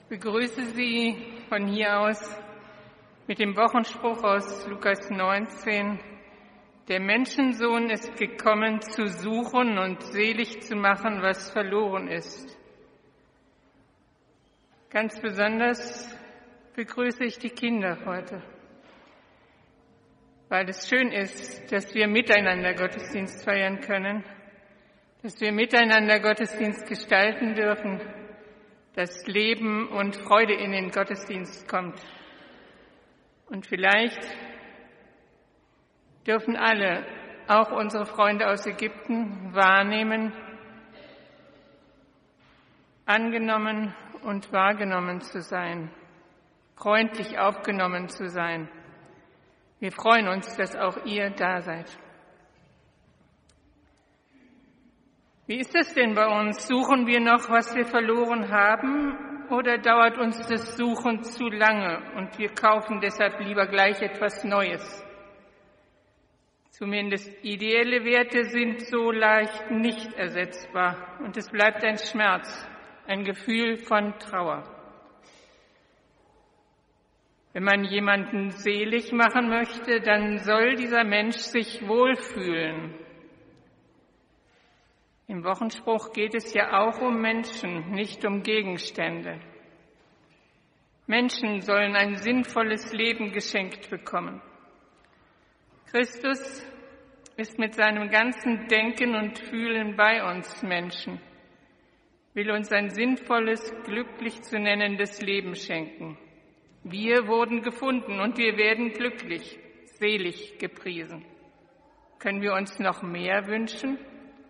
begrüße Sie von hier aus mit dem Wochenspruch aus Lukas 19. Der Menschensohn ist gekommen, zu suchen und selig zu machen, was verloren ist. Ganz besonders begrüße ich die Kinder heute, weil es schön ist, dass wir miteinander Gottesdienst feiern können, dass wir miteinander Gottesdienst gestalten dürfen, dass Leben und Freude in den Gottesdienst kommt. Und vielleicht dürfen alle, auch unsere Freunde aus Ägypten, wahrnehmen, angenommen und wahrgenommen zu sein, freundlich aufgenommen zu sein. Wir freuen uns, dass auch ihr da seid. Wie ist es denn bei uns? Suchen wir noch, was wir verloren haben, oder dauert uns das Suchen zu lange und wir kaufen deshalb lieber gleich etwas Neues? Zumindest ideelle Werte sind so leicht nicht ersetzbar und es bleibt ein Schmerz, ein Gefühl von Trauer. Wenn man jemanden selig machen möchte, dann soll dieser Mensch sich wohlfühlen. Im Wochenspruch geht es ja auch um Menschen, nicht um Gegenstände. Menschen sollen ein sinnvolles Leben geschenkt bekommen. Christus ist mit seinem ganzen Denken und Fühlen bei uns Menschen, will uns ein sinnvolles, glücklich zu nennendes Leben schenken. Wir wurden gefunden und wir werden glücklich, selig gepriesen. Können wir uns noch mehr wünschen?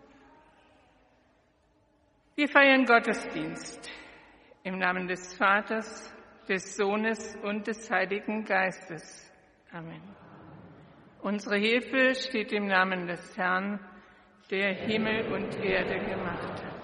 Wir feiern Gottesdienst im Namen des Vaters, des Sohnes und des Heiligen Geistes. Amen. Unsere Hilfe steht im Namen des Herrn, der Himmel und Erde gemacht hat.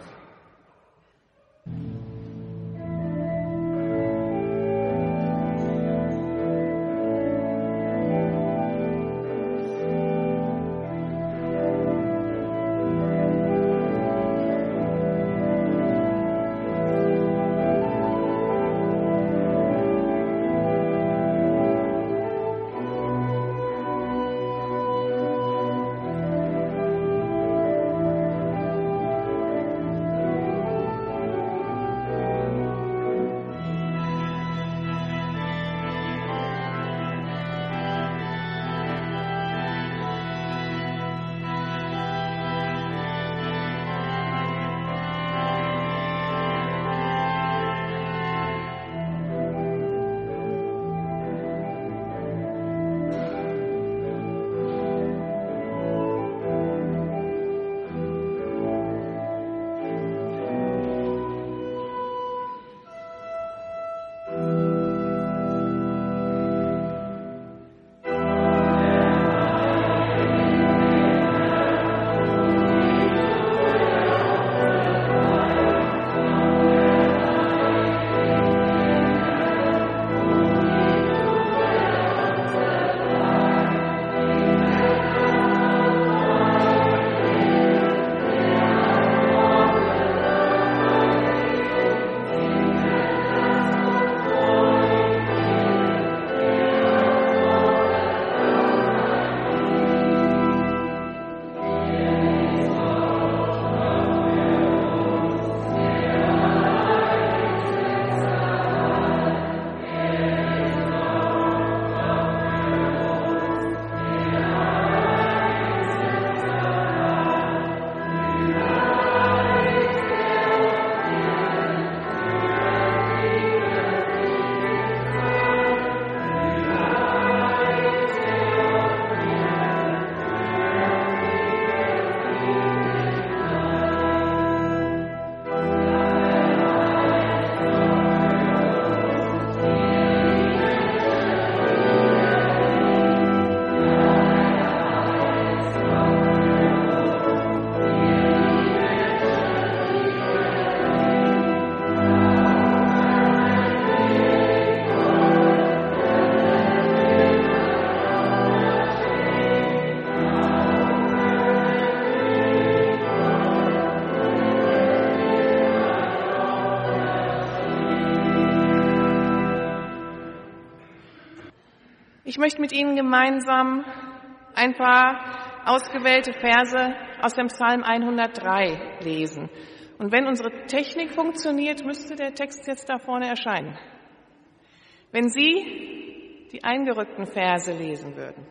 Ich möchte mit Ihnen gemeinsam ein paar ausgewählte Verse aus dem Psalm 103 lesen. Und wenn unsere Technik funktioniert, müsste der Text jetzt da vorne erscheinen. Wenn Sie die eingerückten Verse lesen würden.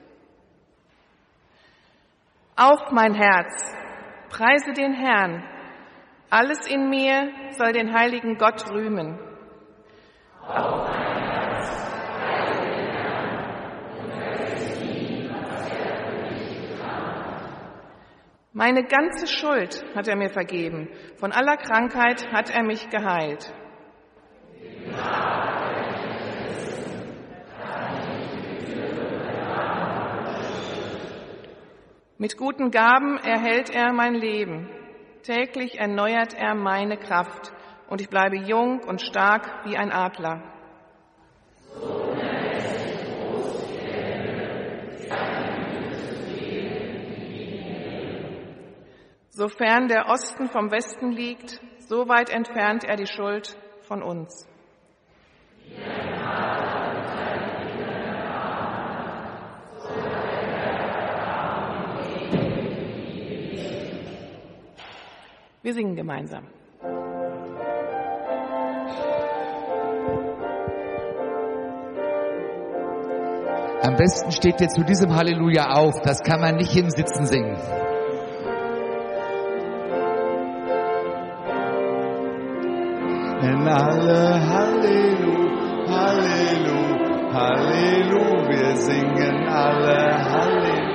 Auf mein Herz, preise den Herrn, alles in mir soll den heiligen Gott rühmen. Auf mein Herz, preise den Herrn, und vergiss nie, was für mich getan hat. Meine ganze Schuld hat er mir vergeben, von aller Krankheit hat er mich geheilt. Mit guten Gaben erhält er mein Leben. Täglich erneuert er meine Kraft und ich bleibe jung und stark wie ein Adler. Sofern der Osten vom Westen liegt, so weit entfernt er die Schuld von uns. Wir singen gemeinsam. Am besten steht ihr zu diesem Halleluja auf. Das kann man nicht im Sitzen singen. Denn alle Hallelu, Hallelu, Hallelu, wir singen alle Hallelu.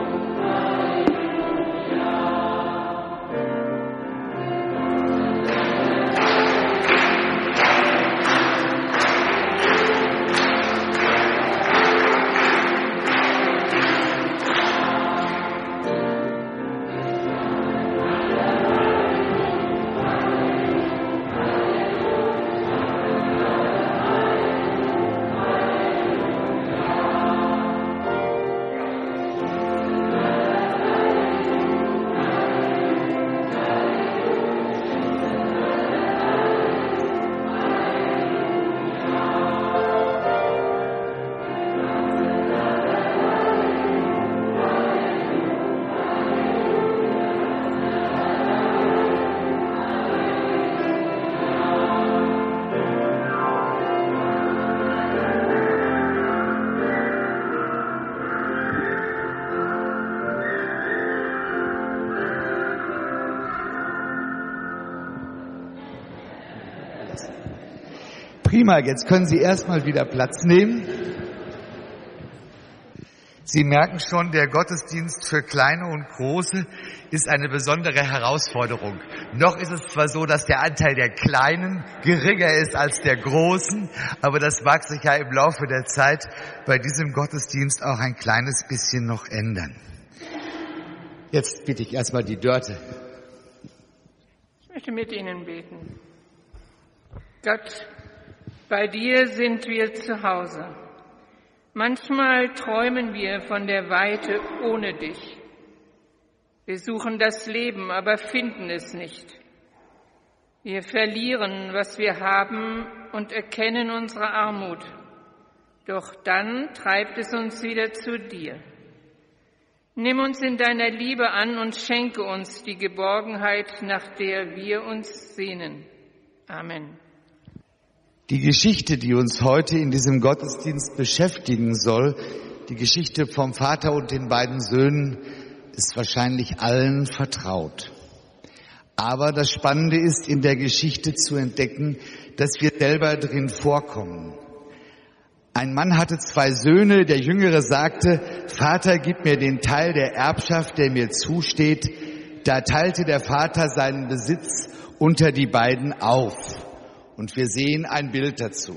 Prima, jetzt können Sie erstmal wieder Platz nehmen. Sie merken schon, der Gottesdienst für Kleine und Große ist eine besondere Herausforderung. Noch ist es zwar so, dass der Anteil der Kleinen geringer ist als der Großen, aber das mag sich ja im Laufe der Zeit bei diesem Gottesdienst auch ein kleines bisschen noch ändern. Jetzt bitte ich erstmal die Dörte. Ich möchte mit Ihnen beten. Gott, bei dir sind wir zu Hause. Manchmal träumen wir von der Weite ohne dich. Wir suchen das Leben, aber finden es nicht. Wir verlieren, was wir haben und erkennen unsere Armut. Doch dann treibt es uns wieder zu dir. Nimm uns in deiner Liebe an und schenke uns die Geborgenheit, nach der wir uns sehnen. Amen. Die Geschichte, die uns heute in diesem Gottesdienst beschäftigen soll, die Geschichte vom Vater und den beiden Söhnen, ist wahrscheinlich allen vertraut. Aber das Spannende ist, in der Geschichte zu entdecken, dass wir selber drin vorkommen. Ein Mann hatte 2 Söhne, der Jüngere sagte, Vater, gib mir den Teil der Erbschaft, der mir zusteht. Da teilte der Vater seinen Besitz unter die beiden auf. Und wir sehen ein Bild dazu.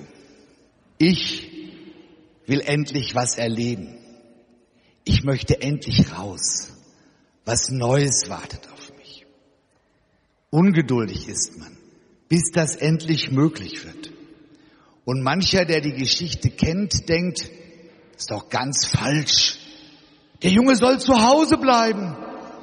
Ich will endlich was erleben. Ich möchte endlich raus. Was Neues wartet auf mich. Ungeduldig ist man, bis das endlich möglich wird. Und mancher, der die Geschichte kennt, denkt, das ist doch ganz falsch. Der Junge soll zu Hause bleiben.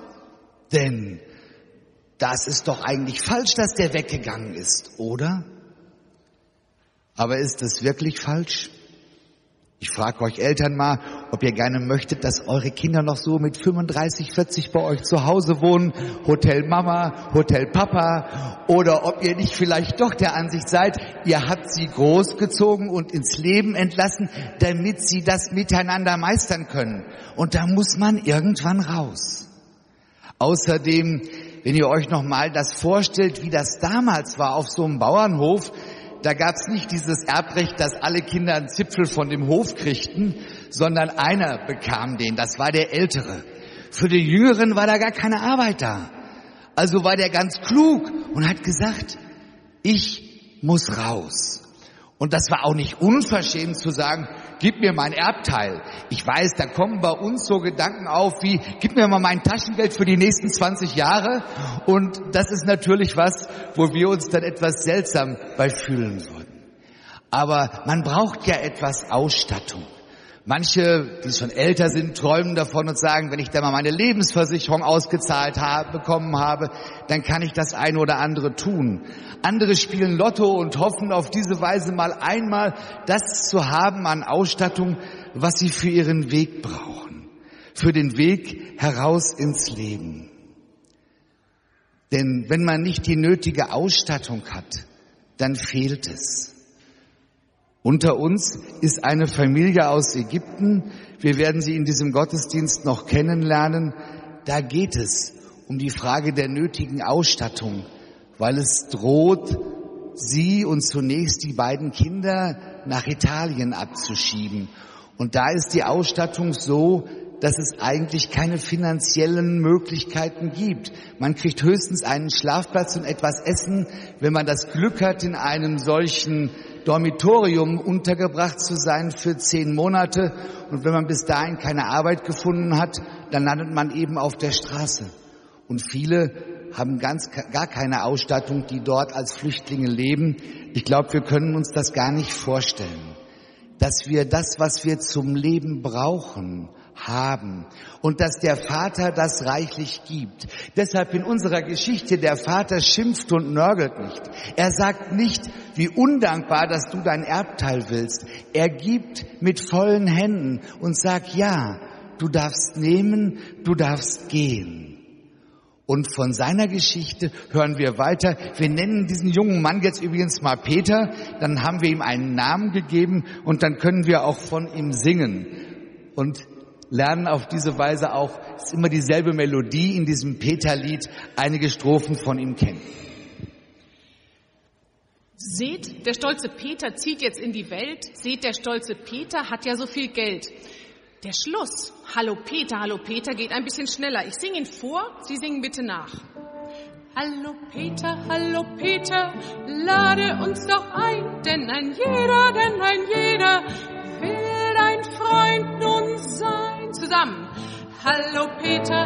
Denn das ist doch eigentlich falsch, dass der weggegangen ist, oder? Aber ist es wirklich falsch? Ich frage euch Eltern mal, ob ihr gerne möchtet, dass eure Kinder noch so mit 35, 40 bei euch zu Hause wohnen, Hotel Mama, Hotel Papa, oder ob ihr nicht vielleicht doch der Ansicht seid, ihr habt sie großgezogen und ins Leben entlassen, damit sie das miteinander meistern können. Und da muss man irgendwann raus. Außerdem, wenn ihr euch noch mal das vorstellt, wie das damals war auf so einem Bauernhof, da gab's nicht dieses Erbrecht, dass alle Kinder einen Zipfel von dem Hof kriegten, sondern einer bekam den, das war der Ältere. Für den Jüngeren war da gar keine Arbeit da. Also war der ganz klug und hat gesagt, ich muss raus. Und das war auch nicht unverschämt zu sagen, gib mir mein Erbteil. Ich weiß, da kommen bei uns so Gedanken auf wie, gib mir mal mein Taschengeld für die nächsten 20 Jahre. Und das ist natürlich was, wo wir uns dann etwas seltsam bei fühlen würden. Aber man braucht ja etwas Ausstattung. Manche, die schon älter sind, träumen davon und sagen, wenn ich da mal meine Lebensversicherung ausgezahlt bekommen habe, dann kann ich das eine oder andere tun. Andere spielen Lotto und hoffen auf diese Weise mal einmal das zu haben an Ausstattung, was sie für ihren Weg brauchen. Für den Weg heraus ins Leben. Denn wenn man nicht die nötige Ausstattung hat, dann fehlt es. Unter uns ist eine Familie aus Ägypten. Wir werden sie in diesem Gottesdienst noch kennenlernen. Da geht es um die Frage der nötigen Ausstattung, weil es droht, sie und zunächst die beiden Kinder nach Italien abzuschieben. Und da ist die Ausstattung so, dass es eigentlich keine finanziellen Möglichkeiten gibt. Man kriegt höchstens einen Schlafplatz und etwas Essen, wenn man das Glück hat, in einem solchen Dormitorium untergebracht zu sein für 10 Monate. Und wenn man bis dahin keine Arbeit gefunden hat, dann landet man eben auf der Straße. Und viele haben gar keine Ausstattung, die dort als Flüchtlinge leben. Ich glaube, wir können uns das gar nicht vorstellen, dass wir das, was wir zum Leben brauchen, haben und dass der Vater das reichlich gibt. Deshalb in unserer Geschichte, der Vater schimpft und nörgelt nicht. Er sagt nicht, wie undankbar, dass du dein Erbteil willst. Er gibt mit vollen Händen und sagt, ja, du darfst nehmen, du darfst gehen. Und von seiner Geschichte hören wir weiter. Wir nennen diesen jungen Mann jetzt übrigens mal Peter, dann haben wir ihm einen Namen gegeben und dann können wir auch von ihm singen. Und lernen auf diese Weise auch, es ist immer dieselbe Melodie in diesem Peterlied, einige Strophen von ihm kennen. Seht, der stolze Peter zieht jetzt in die Welt. Seht, der stolze Peter hat ja so viel Geld. Der Schluss, hallo Peter, geht ein bisschen schneller. Ich singe ihn vor, Sie singen bitte nach. Hallo Peter, lade uns doch ein, denn ein jeder will dein Freund nun sein. Zusammen. Hallo Peter,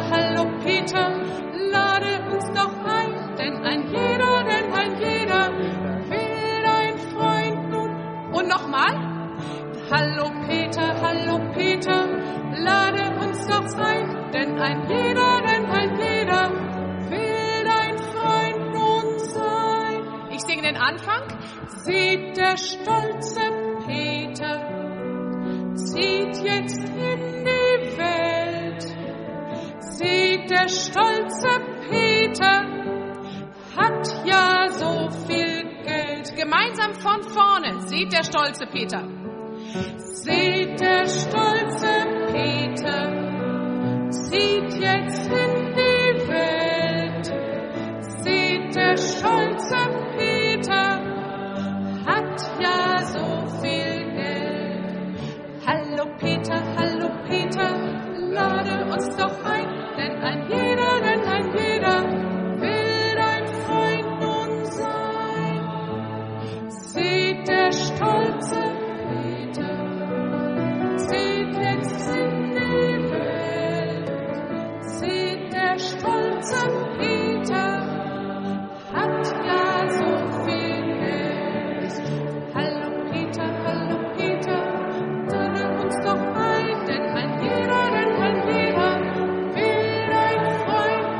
lade uns doch ein, denn ein jeder will dein Freund nun. Und nochmal. Hallo Peter, lade uns doch ein, denn ein jeder will dein Freund nun sein. Ich singe den Anfang. Seht, der stolze Peter zieht jetzt in die Welt. Seht, der stolze Peter hat ja so viel Geld. Gemeinsam von vorne. Seht, der stolze Peter. Seht, der stolze Peter zieht jetzt in die Welt. Seht, der stolze Peter hat ja so viel Geld. Hallo Peter, lade uns doch ein, denn ein jeder will dein Freund nun sein. Seht, der stolze Peter zieht jetzt in die Welt. Seht, der stolze Peter hat ja so viel Geld. Hallo Peter, lade uns doch ein, denn ein jeder will dein Freund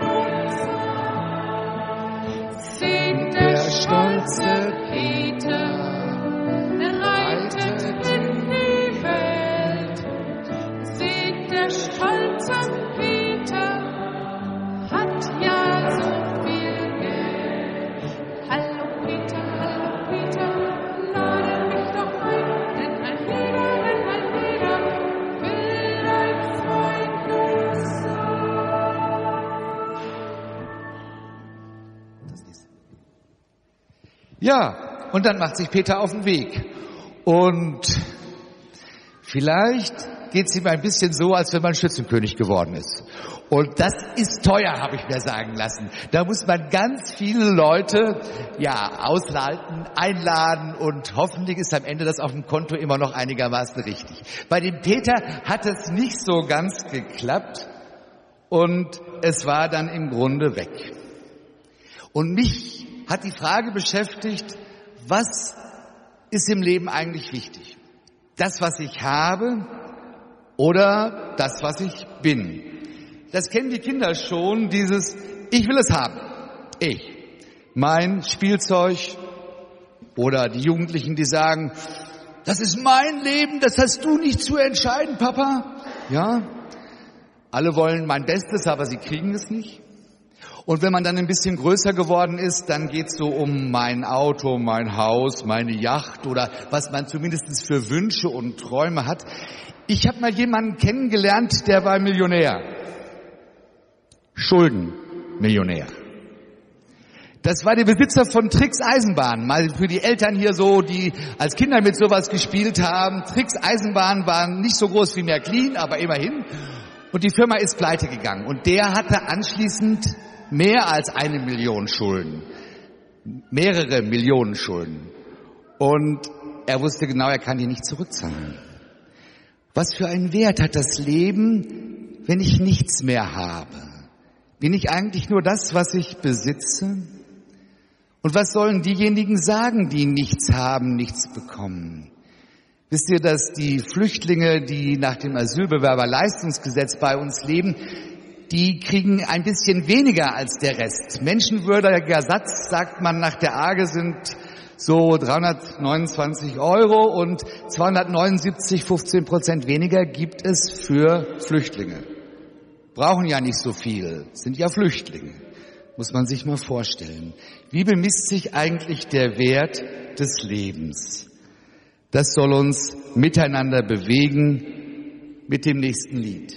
Ja, und dann macht sich Peter auf den Weg. Und vielleicht geht es ihm ein bisschen so, als wenn man Schützenkönig geworden ist. Und das ist teuer, habe ich mir sagen lassen. Da muss man ganz viele Leute aushalten, einladen und hoffentlich ist am Ende das auf dem Konto immer noch einigermaßen richtig. Bei dem Peter hat es nicht so ganz geklappt und es war dann im Grunde weg. Und mich hat die Frage beschäftigt, was ist im Leben eigentlich wichtig? Das, was ich habe oder das, was ich bin? Das kennen die Kinder schon, dieses Ich will es haben. Ich. Mein Spielzeug. Oder die Jugendlichen, die sagen, das ist mein Leben, das hast du nicht zu entscheiden, Papa. Ja. Alle wollen mein Bestes, aber sie kriegen es nicht. Und wenn man dann ein bisschen größer geworden ist, dann geht's so um mein Auto, mein Haus, meine Yacht oder was man zumindest für Wünsche und Träume hat. Ich habe mal jemanden kennengelernt, der war Millionär. Schuldenmillionär. Das war der Besitzer von Trix Eisenbahn. Mal für die Eltern hier so, die als Kinder mit sowas gespielt haben. Trix Eisenbahn waren nicht so groß wie Märklin, aber immerhin. Und die Firma ist pleite gegangen. Und der hatte anschließend mehr als 1 Million Schulden. Mehrere Millionen Schulden. Und er wusste genau, er kann die nicht zurückzahlen. Was für einen Wert hat das Leben, wenn ich nichts mehr habe? Bin ich eigentlich nur das, was ich besitze? Und was sollen diejenigen sagen, die nichts haben, nichts bekommen? Wisst ihr, dass die Flüchtlinge, die nach dem Asylbewerberleistungsgesetz bei uns leben, die kriegen ein bisschen weniger als der Rest. Menschenwürdiger Satz, sagt man nach der AGE, sind so 329 € und 279, 15% weniger gibt es für Flüchtlinge. Brauchen ja nicht so viel, sind ja Flüchtlinge. Muss man sich mal vorstellen. Wie bemisst sich eigentlich der Wert des Lebens? Das soll uns miteinander bewegen mit dem nächsten Lied.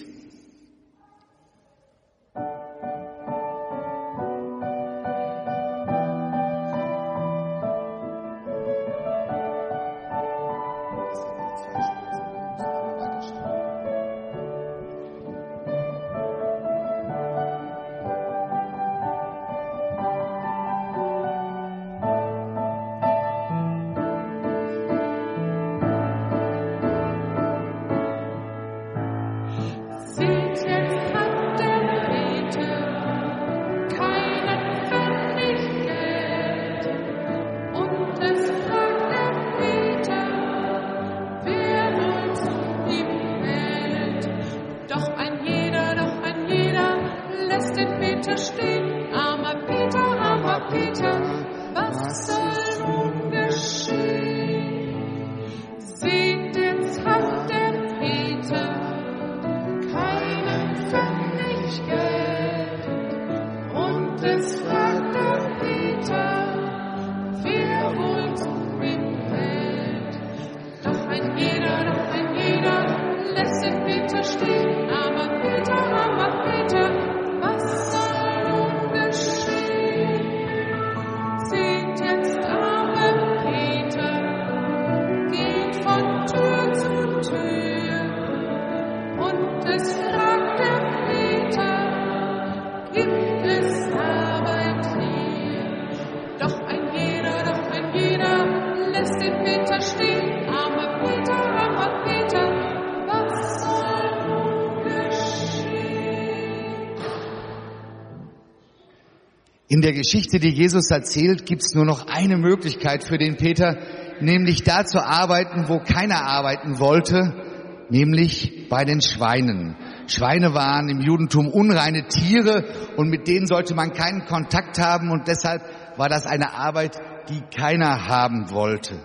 In der Geschichte, die Jesus erzählt, gibt es nur noch eine Möglichkeit für den Peter, nämlich da zu arbeiten, wo keiner arbeiten wollte, nämlich bei den Schweinen. Schweine waren im Judentum unreine Tiere und mit denen sollte man keinen Kontakt haben und deshalb war das eine Arbeit, die keiner haben wollte.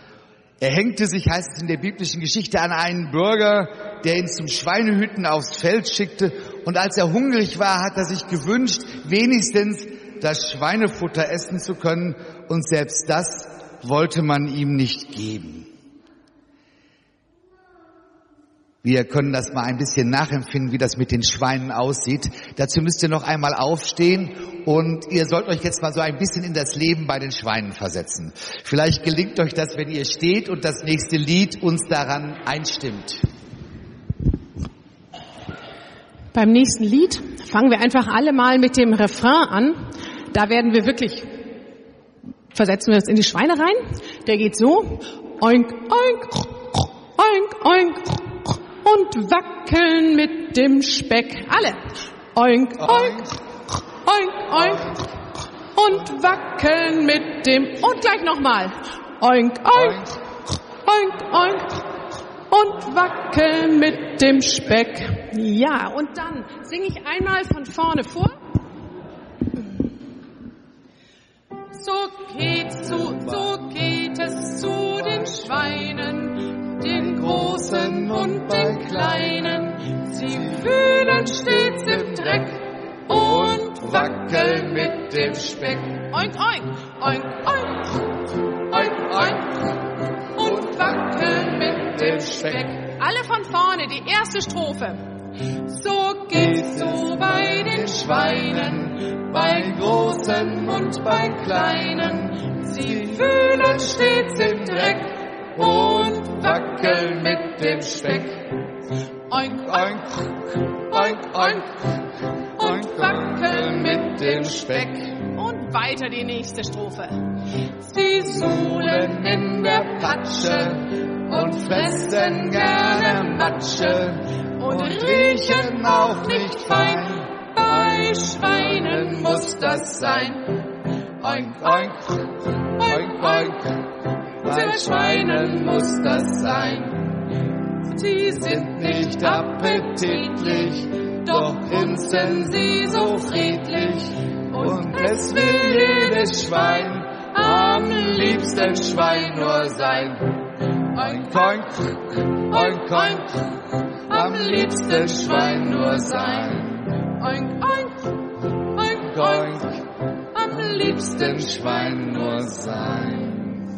Er hängte sich, heißt es in der biblischen Geschichte, an einen Bürger, der ihn zum Schweinehüten aufs Feld schickte und als er hungrig war, hat er sich gewünscht, wenigstens das Schweinefutter essen zu können und selbst das wollte man ihm nicht geben. Wir können das mal ein bisschen nachempfinden, wie das mit den Schweinen aussieht. Dazu müsst ihr noch einmal aufstehen und ihr sollt euch jetzt mal so ein bisschen in das Leben bei den Schweinen versetzen. Vielleicht gelingt euch das, wenn ihr steht und das nächste Lied uns daran einstimmt. Beim nächsten Lied fangen wir einfach alle mal mit dem Refrain an. Da werden wir wirklich, versetzen wir uns in die Schweine rein. Der geht so. Oink, oink, oink, oink. Und wackeln mit dem Speck. Alle. Oink, oink, oink, oink. Und wackeln mit dem... Und gleich nochmal. Oink, oink, oink, oink. Und wackeln mit dem Speck. Ja, und dann singe ich einmal von vorne vor. So geht es zu den Schweinen, den Großen und den Kleinen. Sie wühlen stets im Dreck und wackeln mit dem Speck. Oink, oink, oink, oink, oink, oink. Und wackeln mit dem Speck. Alle von vorne, die erste Strophe. So geht's so bei den Schweinen, bei Großen und bei Kleinen. Sie wühlen stets im Dreck und wackeln mit dem Speck. Oink, oink, oink, oink, und wackeln mit dem Speck. Und weiter die nächste Strophe. Sie suhlen in der Patsche und fressen gerne Matsche und riechen auch nicht fein. Bei Schweinen muss das sein. Oink, oink, oink, oink. Bei Schweinen muss das sein. Sie sind nicht appetitlich, doch grinsen sie so friedlich. Und es will jedes Schwein am liebsten Schwein nur sein. Oink, oink, oink, oink, am liebsten Schwein nur sein. Oink, oink, oink, oink, am liebsten Schwein nur sein.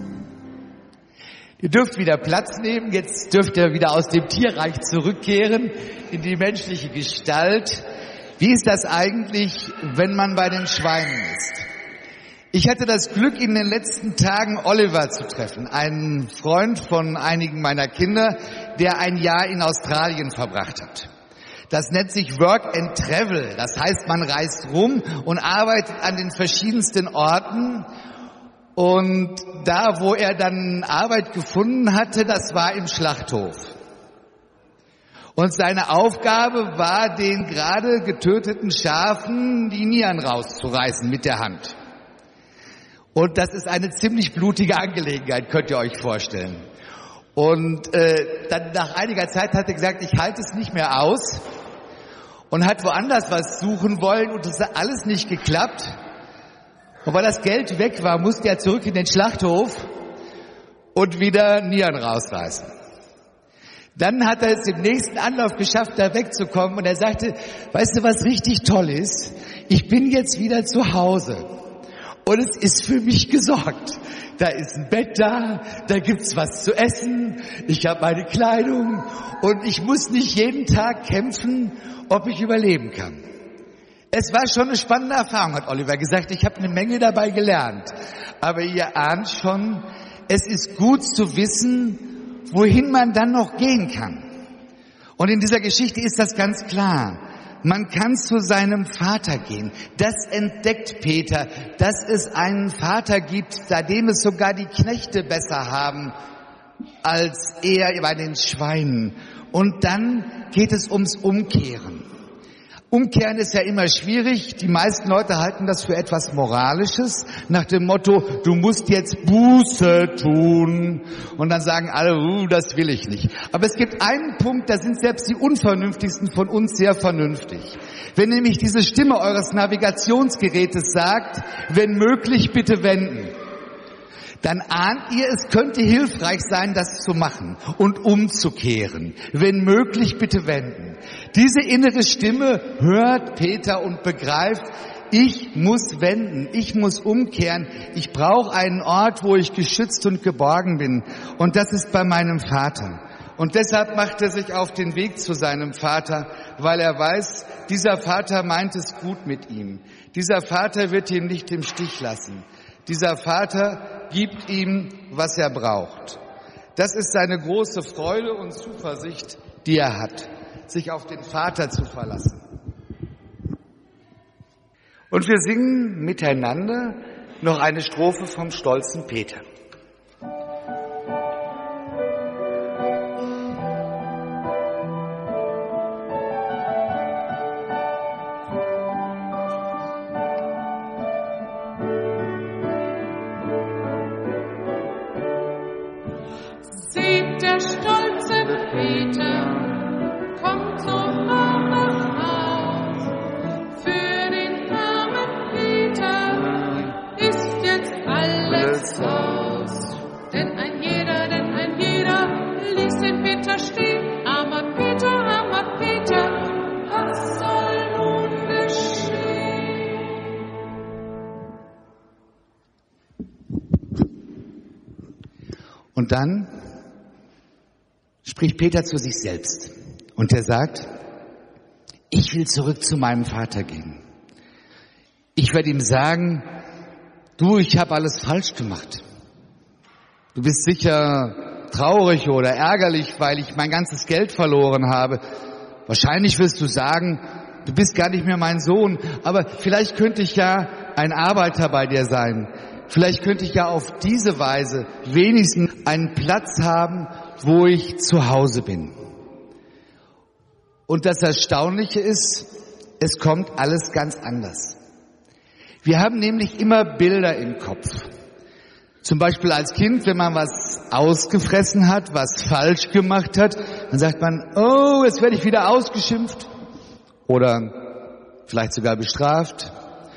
Ihr dürft wieder Platz nehmen, jetzt dürft ihr wieder aus dem Tierreich zurückkehren in die menschliche Gestalt. Wie ist das eigentlich, wenn man bei den Schweinen ist? Ich hatte das Glück, in den letzten Tagen Oliver zu treffen, einen Freund von einigen meiner Kinder, der ein Jahr in Australien verbracht hat. Das nennt sich Work and Travel, das heißt, man reist rum und arbeitet an den verschiedensten Orten. Und da, wo er dann Arbeit gefunden hatte, das war im Schlachthof. Und seine Aufgabe war, den gerade getöteten Schafen die Nieren rauszureißen mit der Hand. Und das ist eine ziemlich blutige Angelegenheit, könnt ihr euch vorstellen. Und dann nach einiger Zeit hat er gesagt, ich halte es nicht mehr aus und hat woanders was suchen wollen und das hat alles nicht geklappt. Und weil das Geld weg war, musste er zurück in den Schlachthof und wieder Nieren rausreißen. Dann hat er es im nächsten Anlauf geschafft, da wegzukommen. Und er sagte, weißt du, was richtig toll ist? Ich bin jetzt wieder zu Hause. Und es ist für mich gesorgt. Da ist ein Bett da gibt's was zu essen, ich habe meine Kleidung und ich muss nicht jeden Tag kämpfen, ob ich überleben kann. Es war schon eine spannende Erfahrung, hat Oliver gesagt. Ich habe eine Menge dabei gelernt. Aber ihr ahnt schon, es ist gut zu wissen, wohin man dann noch gehen kann. Und in dieser Geschichte ist das ganz klar. Man kann zu seinem Vater gehen. Das entdeckt Peter, dass es einen Vater gibt, bei dem es sogar die Knechte besser haben als er bei den Schweinen. Und dann geht es ums Umkehren. Umkehren ist ja immer schwierig. Die meisten Leute halten das für etwas Moralisches, nach dem Motto, du musst jetzt Buße tun. Und dann sagen alle, das will ich nicht. Aber es gibt einen Punkt, da sind selbst die Unvernünftigsten von uns sehr vernünftig. Wenn nämlich diese Stimme eures Navigationsgerätes sagt, wenn möglich, bitte wenden, dann ahnt ihr, es könnte hilfreich sein, das zu machen und umzukehren. Wenn möglich, bitte wenden. Diese innere Stimme hört Peter und begreift, ich muss wenden, ich muss umkehren, ich brauche einen Ort, wo ich geschützt und geborgen bin. Und das ist bei meinem Vater. Und deshalb macht er sich auf den Weg zu seinem Vater, weil er weiß, dieser Vater meint es gut mit ihm. Dieser Vater wird ihn nicht im Stich lassen. Dieser Vater gibt ihm, was er braucht. Das ist seine große Freude und Zuversicht, die er hat, sich auf den Vater zu verlassen. Und wir singen miteinander noch eine Strophe vom stolzen Peter. Seht, der stolze Peter kommt so hoch nach Haus. Für den armen Peter ist jetzt alles aus. Denn ein jeder ließ den Peter stehen. Armer Peter, was soll nun geschehen? Und dann spricht Peter zu sich selbst und er sagt, ich will zurück zu meinem Vater gehen. Ich werde ihm sagen, du, ich habe alles falsch gemacht. Du bist sicher traurig oder ärgerlich, weil ich mein ganzes Geld verloren habe. Wahrscheinlich wirst du sagen, du bist gar nicht mehr mein Sohn, aber vielleicht könnte ich ja ein Arbeiter bei dir sein. Vielleicht könnte ich ja auf diese Weise wenigstens einen Platz haben, wo ich zu Hause bin. Und das Erstaunliche ist, es kommt alles ganz anders. Wir haben nämlich immer Bilder im Kopf. Zum Beispiel als Kind, wenn man was ausgefressen hat, was falsch gemacht hat, dann sagt man, oh, jetzt werde ich wieder ausgeschimpft oder vielleicht sogar bestraft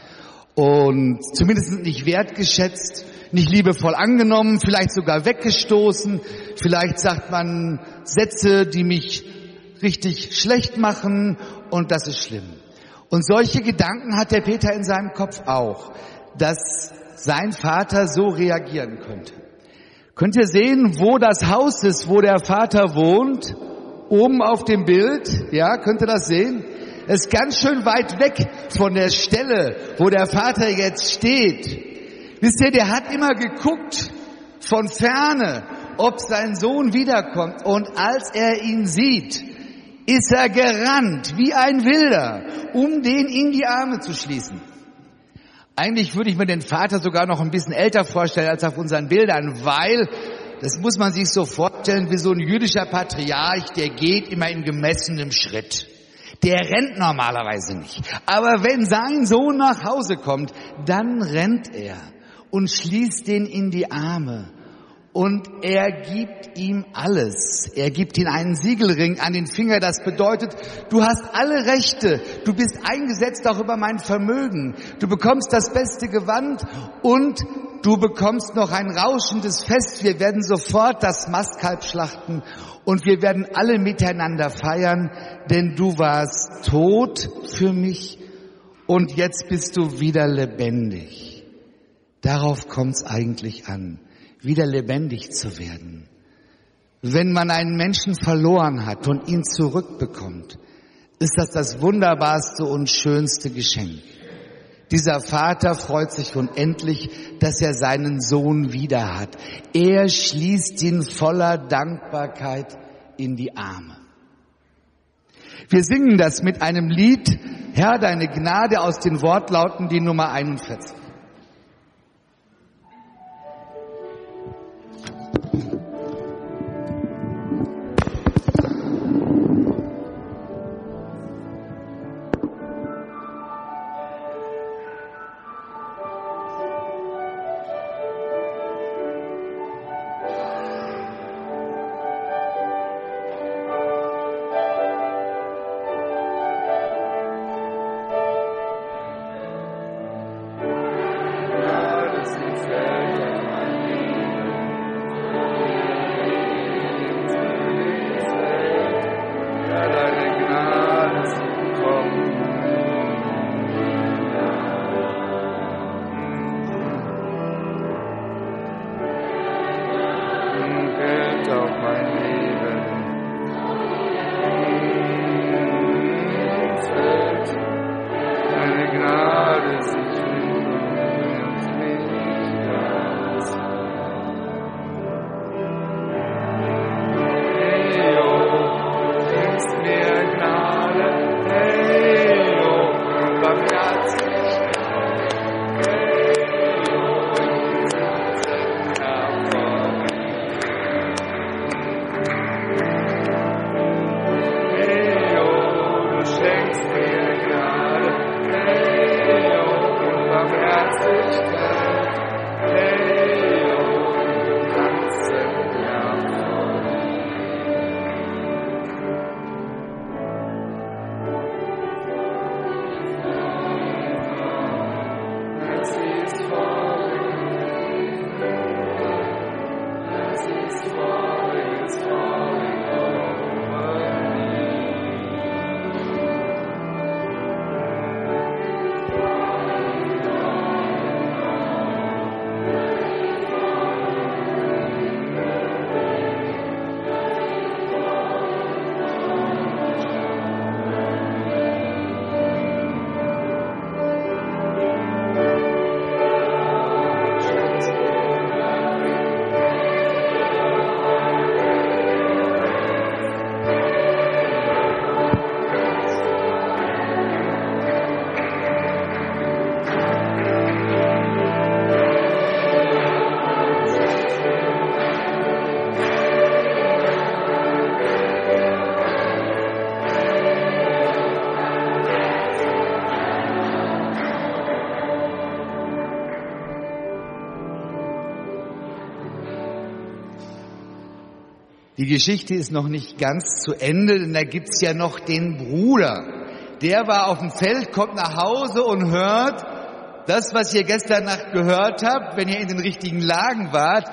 und zumindest nicht wertgeschätzt, nicht liebevoll angenommen, vielleicht sogar weggestoßen. Vielleicht sagt man Sätze, die mich richtig schlecht machen und das ist schlimm. Und solche Gedanken hat der Peter in seinem Kopf auch, dass sein Vater so reagieren könnte. Könnt ihr sehen, wo das Haus ist, wo der Vater wohnt? Oben auf dem Bild, ja, könnt ihr das sehen? Es ist ganz schön weit weg von der Stelle, wo der Vater jetzt steht. Wisst ihr, der hat immer geguckt von ferne, ob sein Sohn wiederkommt. Und als er ihn sieht, ist er gerannt wie ein Wilder, um den in die Arme zu schließen. Eigentlich würde ich mir den Vater sogar noch ein bisschen älter vorstellen als auf unseren Bildern, weil, das muss man sich so vorstellen, wie so ein jüdischer Patriarch, der geht immer in gemessenem Schritt. Der rennt normalerweise nicht. Aber wenn sein Sohn nach Hause kommt, dann rennt er und schließt den in die Arme. Und er gibt ihm alles. Er gibt ihm einen Siegelring an den Finger. Das bedeutet, du hast alle Rechte. Du bist eingesetzt auch über mein Vermögen. Du bekommst das beste Gewand und du bekommst noch ein rauschendes Fest. Wir werden sofort das Mastkalb schlachten und wir werden alle miteinander feiern, denn du warst tot für mich und jetzt bist du wieder lebendig. Darauf kommt's eigentlich an, wieder lebendig zu werden. Wenn man einen Menschen verloren hat und ihn zurückbekommt, ist das das wunderbarste und schönste Geschenk. Dieser Vater freut sich unendlich, dass er seinen Sohn wieder hat. Er schließt ihn voller Dankbarkeit in die Arme. Wir singen das mit einem Lied, Herr, deine Gnade, aus den Wortlauten die Nummer 41. Die Geschichte ist noch nicht ganz zu Ende, denn da gibt's ja noch den Bruder. Der war auf dem Feld, kommt nach Hause und hört das, was ihr gestern Nacht gehört habt, wenn ihr in den richtigen Lagen wart,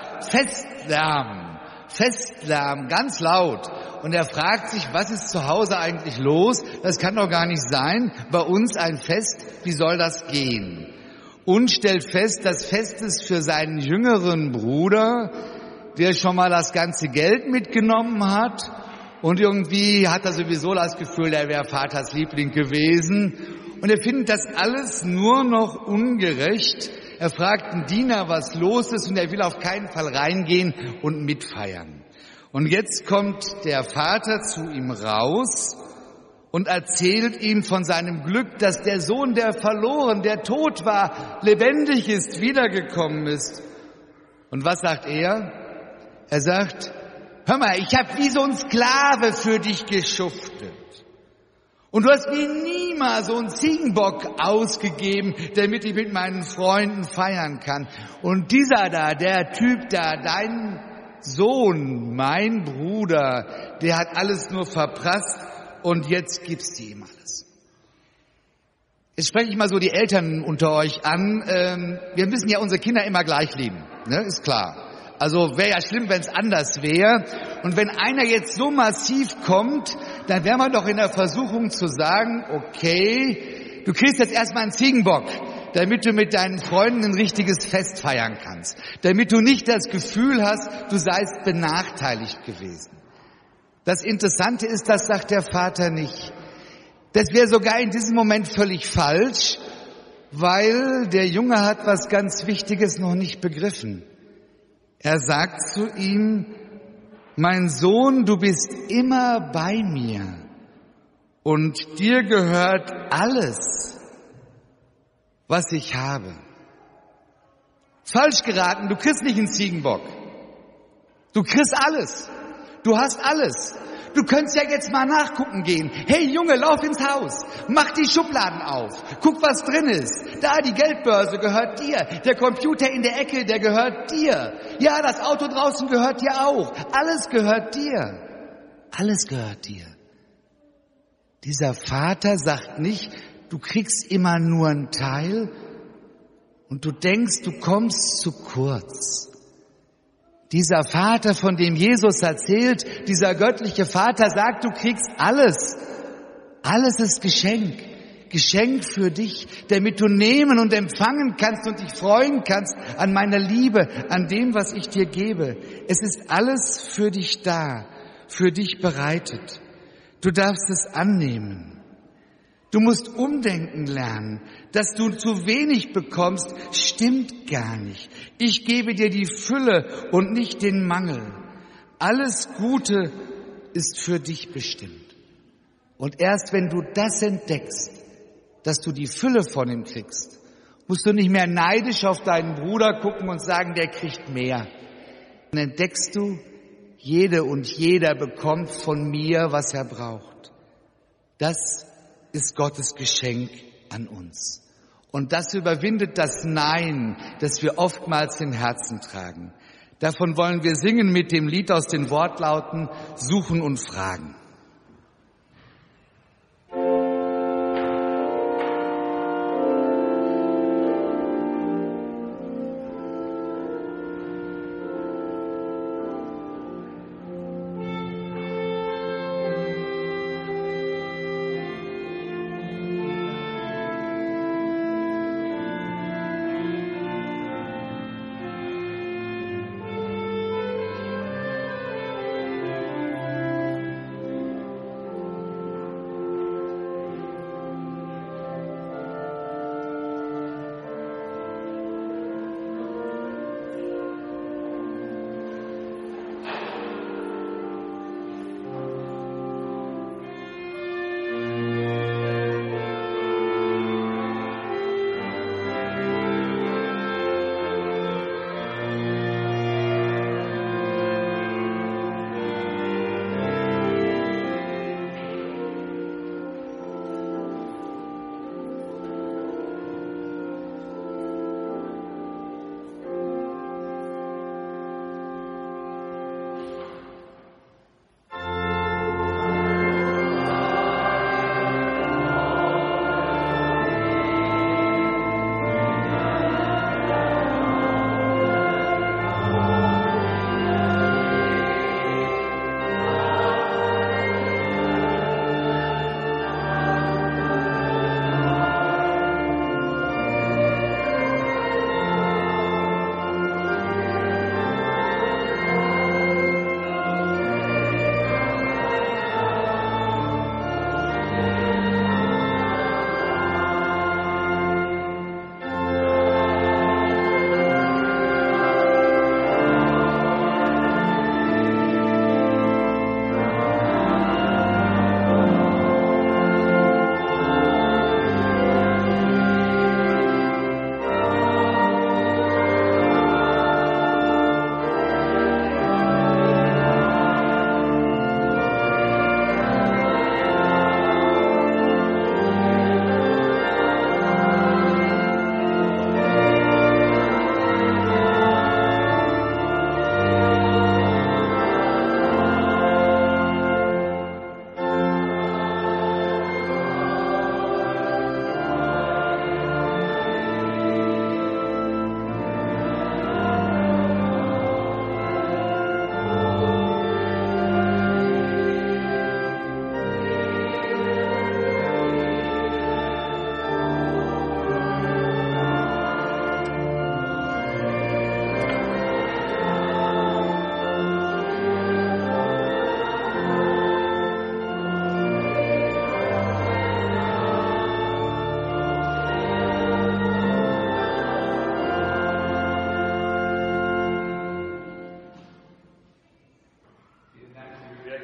Festlärm, ganz laut. Und er fragt sich, was ist zu Hause eigentlich los? Das kann doch gar nicht sein. Bei uns ein Fest, wie soll das gehen? Und stellt fest, das Fest ist für seinen jüngeren Bruder, der schon mal das ganze Geld mitgenommen hat. Und irgendwie hat er sowieso das Gefühl, er wäre Vaters Liebling gewesen. Und er findet das alles nur noch ungerecht. Er fragt einen Diener, was los ist, und er will auf keinen Fall reingehen und mitfeiern. Und jetzt kommt der Vater zu ihm raus und erzählt ihm von seinem Glück, dass der Sohn, der verloren, der tot war, lebendig ist, wiedergekommen ist. Und was sagt er? Er sagt, hör mal, ich habe wie so ein Sklave für dich geschuftet. Und du hast mir niemals so einen Ziegenbock ausgegeben, damit ich mit meinen Freunden feiern kann. Und dieser da, der Typ da, dein Sohn, mein Bruder, der hat alles nur verprasst und jetzt gibst du ihm alles. Jetzt spreche ich mal so die Eltern unter euch an. Wir müssen ja unsere Kinder immer gleich lieben, ne? Ist klar. Also wäre ja schlimm, wenn es anders wäre. Und wenn einer jetzt so massiv kommt, dann wäre man doch in der Versuchung zu sagen, okay, du kriegst jetzt erstmal einen Ziegenbock, damit du mit deinen Freunden ein richtiges Fest feiern kannst. Damit du nicht das Gefühl hast, du seist benachteiligt gewesen. Das Interessante ist, das sagt der Vater nicht. Das wäre sogar in diesem Moment völlig falsch, weil der Junge hat was ganz Wichtiges noch nicht begriffen. Er sagt zu ihm, mein Sohn, du bist immer bei mir und dir gehört alles, was ich habe. Falsch geraten, du kriegst nicht einen Ziegenbock. Du kriegst alles. Du hast alles. Du könntest ja jetzt mal nachgucken gehen. Hey Junge, lauf ins Haus. Mach die Schubladen auf. Guck, was drin ist. Da, die Geldbörse gehört dir. Der Computer in der Ecke, der gehört dir. Ja, das Auto draußen gehört dir auch. Alles gehört dir. Alles gehört dir. Dieser Vater sagt nicht, du kriegst immer nur einen Teil und du denkst, du kommst zu kurz. Dieser Vater, von dem Jesus erzählt, dieser göttliche Vater sagt, du kriegst alles. Alles ist Geschenk. Geschenk für dich, damit du nehmen und empfangen kannst und dich freuen kannst an meiner Liebe, an dem, was ich dir gebe. Es ist alles für dich da, für dich bereitet. Du darfst es annehmen. Du musst umdenken lernen. Dass du zu wenig bekommst, stimmt gar nicht. Ich gebe dir die Fülle und nicht den Mangel. Alles Gute ist für dich bestimmt. Und erst wenn du das entdeckst, dass du die Fülle von ihm kriegst, musst du nicht mehr neidisch auf deinen Bruder gucken und sagen, der kriegt mehr. Dann entdeckst du, jede und jeder bekommt von mir, was er braucht. Das ist Gottes Geschenk an uns. Und das überwindet das Nein, das wir oftmals im Herzen tragen. Davon wollen wir singen mit dem Lied aus den Wortlauten Suchen und Fragen.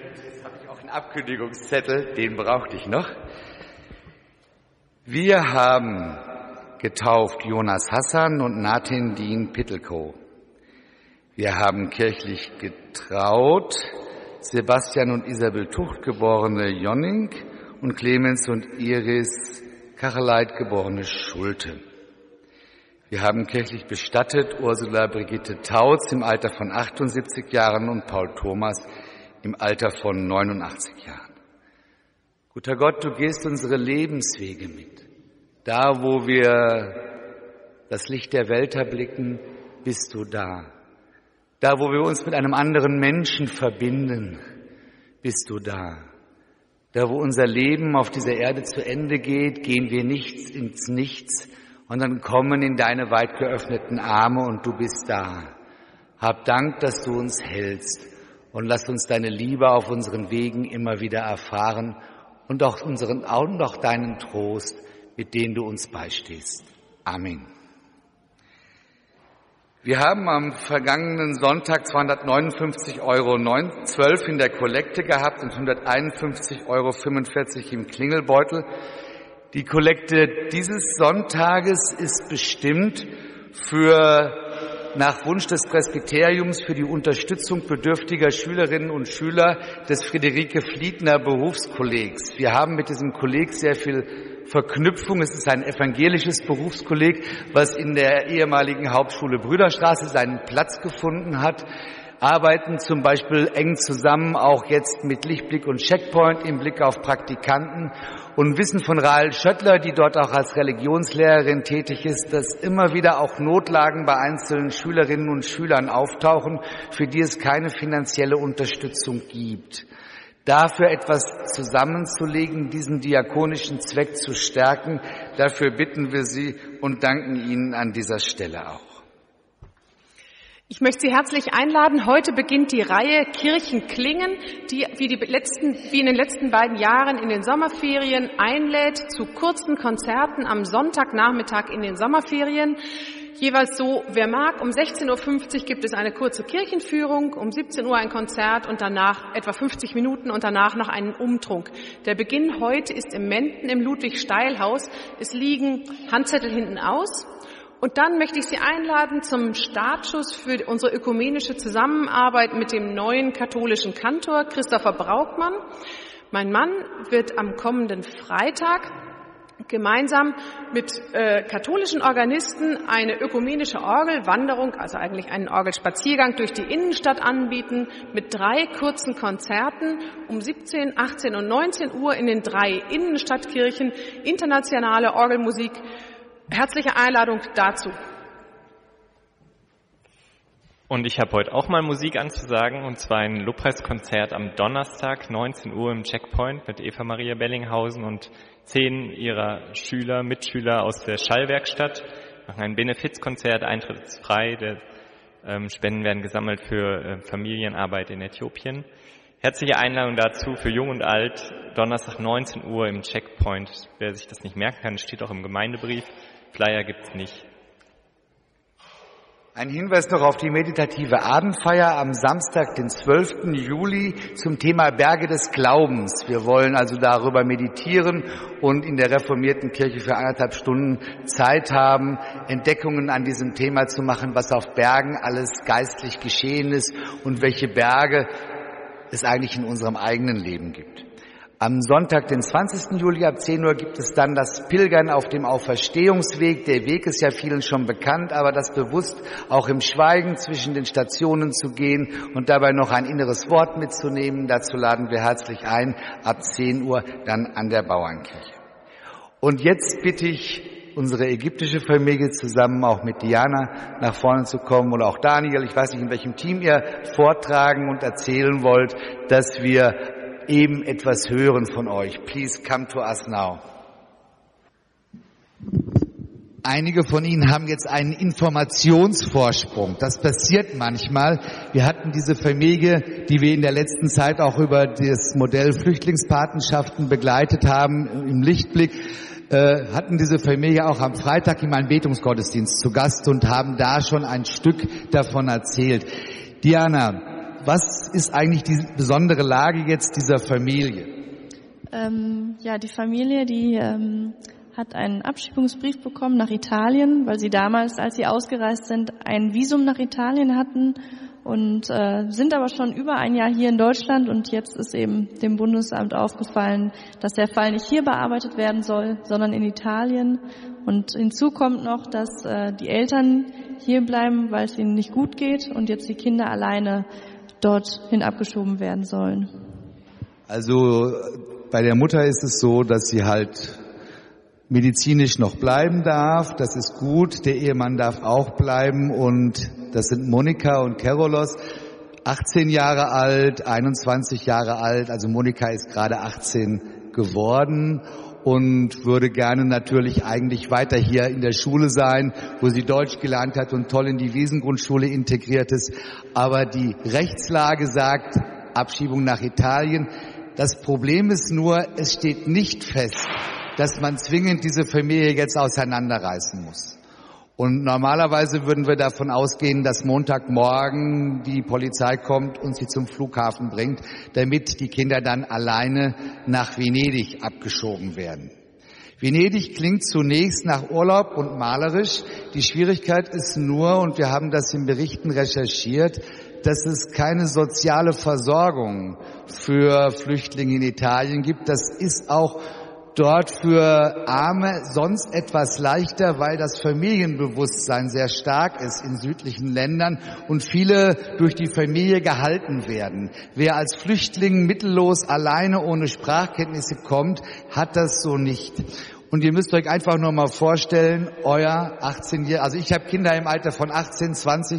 Jetzt habe ich auch einen Abkündigungszettel, den brauchte ich noch. Wir haben getauft Jonas Hassan und Nathan Dean Pittelkow. Wir haben kirchlich getraut Sebastian und Isabel Tucht, geborene Jonning, und Clemens und Iris Kacheleit, geborene Schulte. Wir haben kirchlich bestattet Ursula Brigitte Tautz im Alter von 78 Jahren und Paul Thomas im Alter von 89 Jahren. Guter Gott, du gehst unsere Lebenswege mit. Da, wo wir das Licht der Welt erblicken, bist du da. Da, wo wir uns mit einem anderen Menschen verbinden, bist du da. Da, wo unser Leben auf dieser Erde zu Ende geht, gehen wir nicht ins Nichts, sondern kommen in deine weit geöffneten Arme und du bist da. Hab Dank, dass du uns hältst und lass uns deine Liebe auf unseren Wegen immer wieder erfahren und auch deinen Trost, mit dem du uns beistehst. Amen. Wir haben am vergangenen Sonntag 259,12 € in der Kollekte gehabt und 151,45 € im Klingelbeutel. Die Kollekte dieses Sonntages ist bestimmt nach Wunsch des Presbyteriums für die Unterstützung bedürftiger Schülerinnen und Schüler des Friederike-Fliedner Berufskollegs. Wir haben mit diesem Kolleg sehr viel Verknüpfung. Es ist ein evangelisches Berufskolleg, was in der ehemaligen Hauptschule Brüderstraße seinen Platz gefunden hat. Arbeiten zum Beispiel eng zusammen, auch jetzt mit Lichtblick und Checkpoint im Blick auf Praktikanten, und wissen von Rahel Schöttler, die dort auch als Religionslehrerin tätig ist, dass immer wieder auch Notlagen bei einzelnen Schülerinnen und Schülern auftauchen, für die es keine finanzielle Unterstützung gibt. Dafür etwas zusammenzulegen, diesen diakonischen Zweck zu stärken, dafür bitten wir Sie und danken Ihnen an dieser Stelle auch. Ich möchte Sie herzlich einladen. Heute beginnt die Reihe Kirchenklingen, die wie in den letzten beiden Jahren in den Sommerferien einlädt zu kurzen Konzerten am Sonntagnachmittag in den Sommerferien. Jeweils so, wer mag, um 16:50 Uhr gibt es eine kurze Kirchenführung, um 17 Uhr ein Konzert und danach etwa 50 Minuten und danach noch einen Umtrunk. Der Beginn heute ist im Menden im Ludwig-Steil-Haus. Es liegen Handzettel hinten aus. Und dann möchte ich Sie einladen zum Startschuss für unsere ökumenische Zusammenarbeit mit dem neuen katholischen Kantor Christopher Braukmann. Mein Mann wird am kommenden Freitag gemeinsam mit katholischen Organisten eine ökumenische Orgelwanderung, also eigentlich einen Orgelspaziergang durch die Innenstadt anbieten mit 3 kurzen Konzerten um 17, 18 und 19 Uhr in den 3 Innenstadtkirchen, internationale Orgelmusik. Herzliche Einladung dazu. Und ich habe heute auch mal Musik anzusagen, und zwar ein Lobpreiskonzert am Donnerstag, 19 Uhr im Checkpoint mit Eva Maria Bellinghausen und 10 ihrer Mitschüler aus der Schallwerkstatt. Wir machen ein Benefizkonzert, Eintritt ist frei, Spenden werden gesammelt für Familienarbeit in Äthiopien. Herzliche Einladung dazu für Jung und Alt, Donnerstag 19 Uhr im Checkpoint. Wer sich das nicht merken kann, steht auch im Gemeindebrief. Flyer gibt's nicht. Ein Hinweis noch auf die meditative Abendfeier am Samstag, den 12. Juli zum Thema Berge des Glaubens. Wir wollen also darüber meditieren und in der reformierten Kirche für 1,5 Stunden Zeit haben, Entdeckungen an diesem Thema zu machen, was auf Bergen alles geistlich geschehen ist und welche Berge es eigentlich in unserem eigenen Leben gibt. Am Sonntag, den 20. Juli ab 10 Uhr gibt es dann das Pilgern auf dem Auferstehungsweg. Der Weg ist ja vielen schon bekannt, aber das bewusst auch im Schweigen zwischen den Stationen zu gehen und dabei noch ein inneres Wort mitzunehmen. Dazu laden wir herzlich ein, ab 10 Uhr dann an der Bauernkirche. Und jetzt bitte ich unsere ägyptische Familie zusammen auch mit Diana nach vorne zu kommen oder auch Daniel. Ich weiß nicht, in welchem Team ihr vortragen und erzählen wollt, dass wir eben etwas hören von euch. Please come to us now. Einige von Ihnen haben jetzt einen Informationsvorsprung. Das passiert manchmal. Wir hatten diese Familie, die wir in der letzten Zeit auch über das Modell Flüchtlingspatenschaften begleitet haben, im Lichtblick, hatten diese Familie auch am Freitag im Anbetungsgottesdienst zu Gast und haben da schon ein Stück davon erzählt. Diana, was ist eigentlich die besondere Lage jetzt dieser Familie? Die Familie, die hat einen Abschiebungsbrief bekommen nach Italien, weil sie damals, als sie ausgereist sind, ein Visum nach Italien hatten und sind aber schon über ein Jahr hier in Deutschland, und jetzt ist eben dem Bundesamt aufgefallen, dass der Fall nicht hier bearbeitet werden soll, sondern in Italien. Und hinzu kommt noch, dass die Eltern hier bleiben, weil es ihnen nicht gut geht und jetzt die Kinder alleine dorthin abgeschoben werden sollen. Also bei der Mutter ist es so, dass sie halt medizinisch noch bleiben darf. Das ist gut. Der Ehemann darf auch bleiben, und das sind Monika und Kerolos, 18 Jahre alt, 21 Jahre alt. Also Monika ist gerade 18 geworden und würde gerne natürlich eigentlich weiter hier in der Schule sein, wo sie Deutsch gelernt hat und toll in die Wiesengrundschule integriert ist. Aber die Rechtslage sagt Abschiebung nach Italien. Das Problem ist nur, es steht nicht fest, dass man zwingend diese Familie jetzt auseinanderreißen muss. Und normalerweise würden wir davon ausgehen, dass Montagmorgen die Polizei kommt und sie zum Flughafen bringt, damit die Kinder dann alleine nach Venedig abgeschoben werden. Venedig klingt zunächst nach Urlaub und malerisch. Die Schwierigkeit ist nur, und wir haben das in Berichten recherchiert, dass es keine soziale Versorgung für Flüchtlinge in Italien gibt. Das ist auch dort für Arme sonst etwas leichter, weil das Familienbewusstsein sehr stark ist in südlichen Ländern und viele durch die Familie gehalten werden. Wer als Flüchtling mittellos alleine ohne Sprachkenntnisse kommt, hat das so nicht. Und ihr müsst euch einfach nur mal vorstellen, euer 18-Jähriger, also ich habe Kinder im Alter von 18, 20,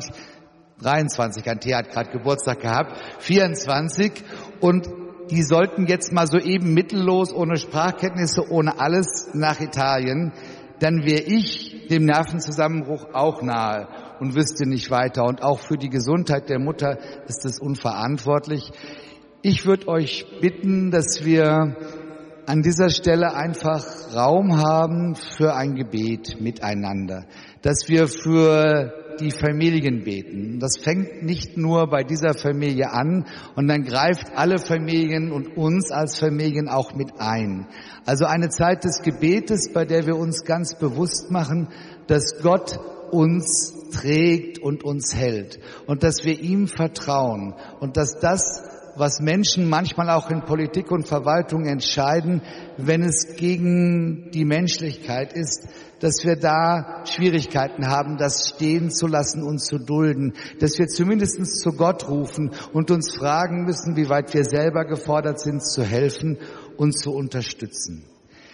23, Antea hat gerade Geburtstag gehabt, 24, und die sollten jetzt mal so eben mittellos, ohne Sprachkenntnisse, ohne alles nach Italien, dann wäre ich dem Nervenzusammenbruch auch nahe und wüsste nicht weiter. Und auch für die Gesundheit der Mutter ist es unverantwortlich. Ich würde euch bitten, dass wir an dieser Stelle einfach Raum haben für ein Gebet miteinander, dass wir für die Familien beten. Das fängt nicht nur bei dieser Familie an, und dann greift alle Familien und uns als Familien auch mit ein. Also eine Zeit des Gebetes, bei der wir uns ganz bewusst machen, dass Gott uns trägt und uns hält und dass wir ihm vertrauen und dass das, was Menschen manchmal auch in Politik und Verwaltung entscheiden, wenn es gegen die Menschlichkeit ist, dass wir da Schwierigkeiten haben, das stehen zu lassen und zu dulden, dass wir zumindest zu Gott rufen und uns fragen müssen, wie weit wir selber gefordert sind, zu helfen und zu unterstützen.